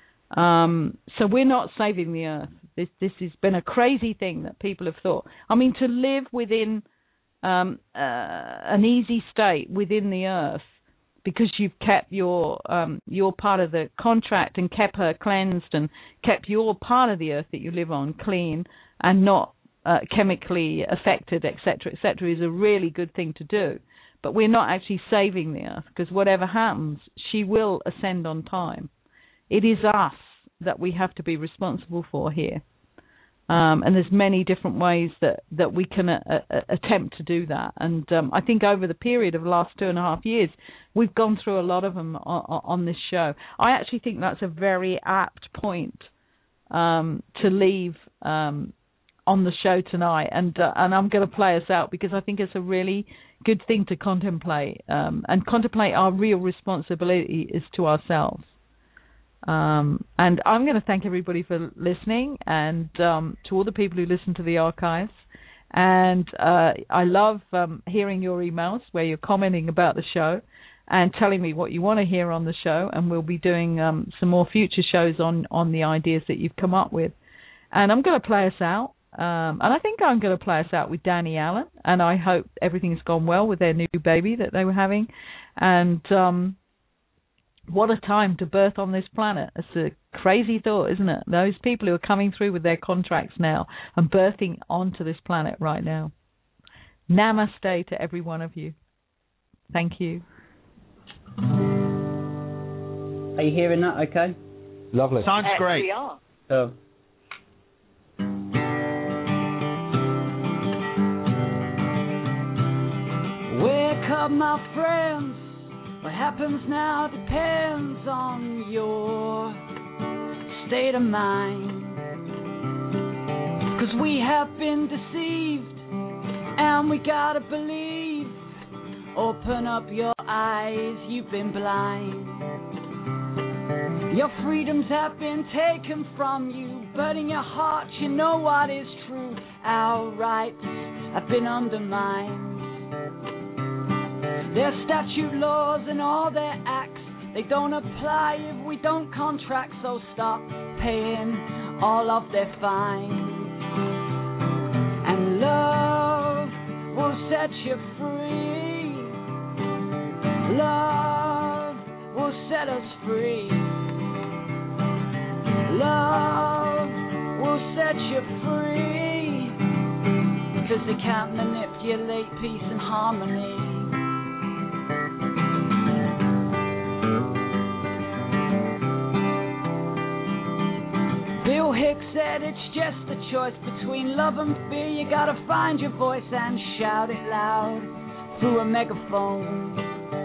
Speaker 3: Um, so we're not saving the earth. This, this has been a crazy thing that people have thought. I mean, to live within um, uh, an easy state within the earth because you've kept your um, your part of the contract and kept her cleansed and kept your part of the earth that you live on clean and not uh, chemically affected, et cetera, et cetera, is a really good thing to do. But we're not actually saving the earth, because whatever happens, she will ascend on time. It is us that we have to be responsible for here. Um, and there's many different ways that, that we can uh, uh, attempt to do that. And um, I think over the period of the last two and a half years, we've gone through a lot of them on, on this show. I actually think that's a very apt point um, to leave um, on the show tonight. And uh, and I'm going to play us out because I think it's a really good thing to contemplate um, and contemplate our real responsibility is to ourselves. Um, and I'm going to thank everybody for listening, and um, to all the people who listen to the archives. And uh, I love um, hearing your emails where you're commenting about the show and telling me what you want to hear on the show. And we'll be doing um, some more future shows on, on the ideas that you've come up with. And I'm going to play us out. Um, and I think I'm going to play us out with Danny Allen. And I hope everything's gone well with their new baby that they were having. And um, what a time to birth on this planet. It's a crazy thought, isn't it? Those people who are coming through with their contracts now and birthing onto this planet right now. Namaste to every one of you. Thank you.
Speaker 5: Are you hearing that okay?
Speaker 6: Lovely.
Speaker 7: Sounds
Speaker 4: Yes,
Speaker 7: great.
Speaker 4: we are.
Speaker 5: Oh.
Speaker 8: Wake up, my friends. What happens now depends on your state of mind. 'Cause we have been deceived, and we gotta believe. Open up your eyes, you've been blind. Your freedoms have been taken from you, but in your heart you know what is true. Our rights have been undermined. Their statute laws and all their acts, they don't apply if we don't contract, so stop paying all of their fines. And love will set you free. Love will set us free. Love will set you free, because they can't manipulate peace and harmony. Bill Hicks said it's just a choice between love and fear. You gotta find your voice and shout it loud through a megaphone.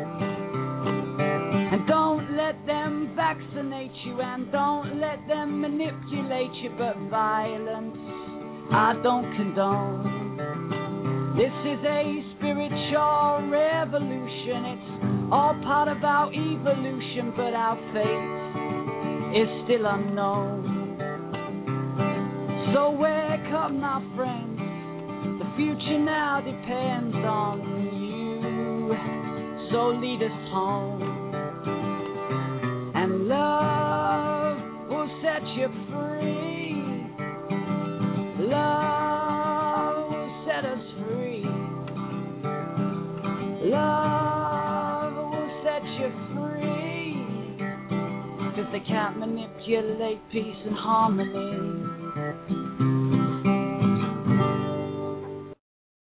Speaker 8: And don't let them vaccinate you, and don't let them manipulate you, but violence I don't condone. This is a spiritual revolution. It's all part of our evolution, but our fate is still unknown. So wake up, my friends, the future now depends on you. So lead us home, and love will set you free. Love will set us free. they can't manipulate peace and harmony.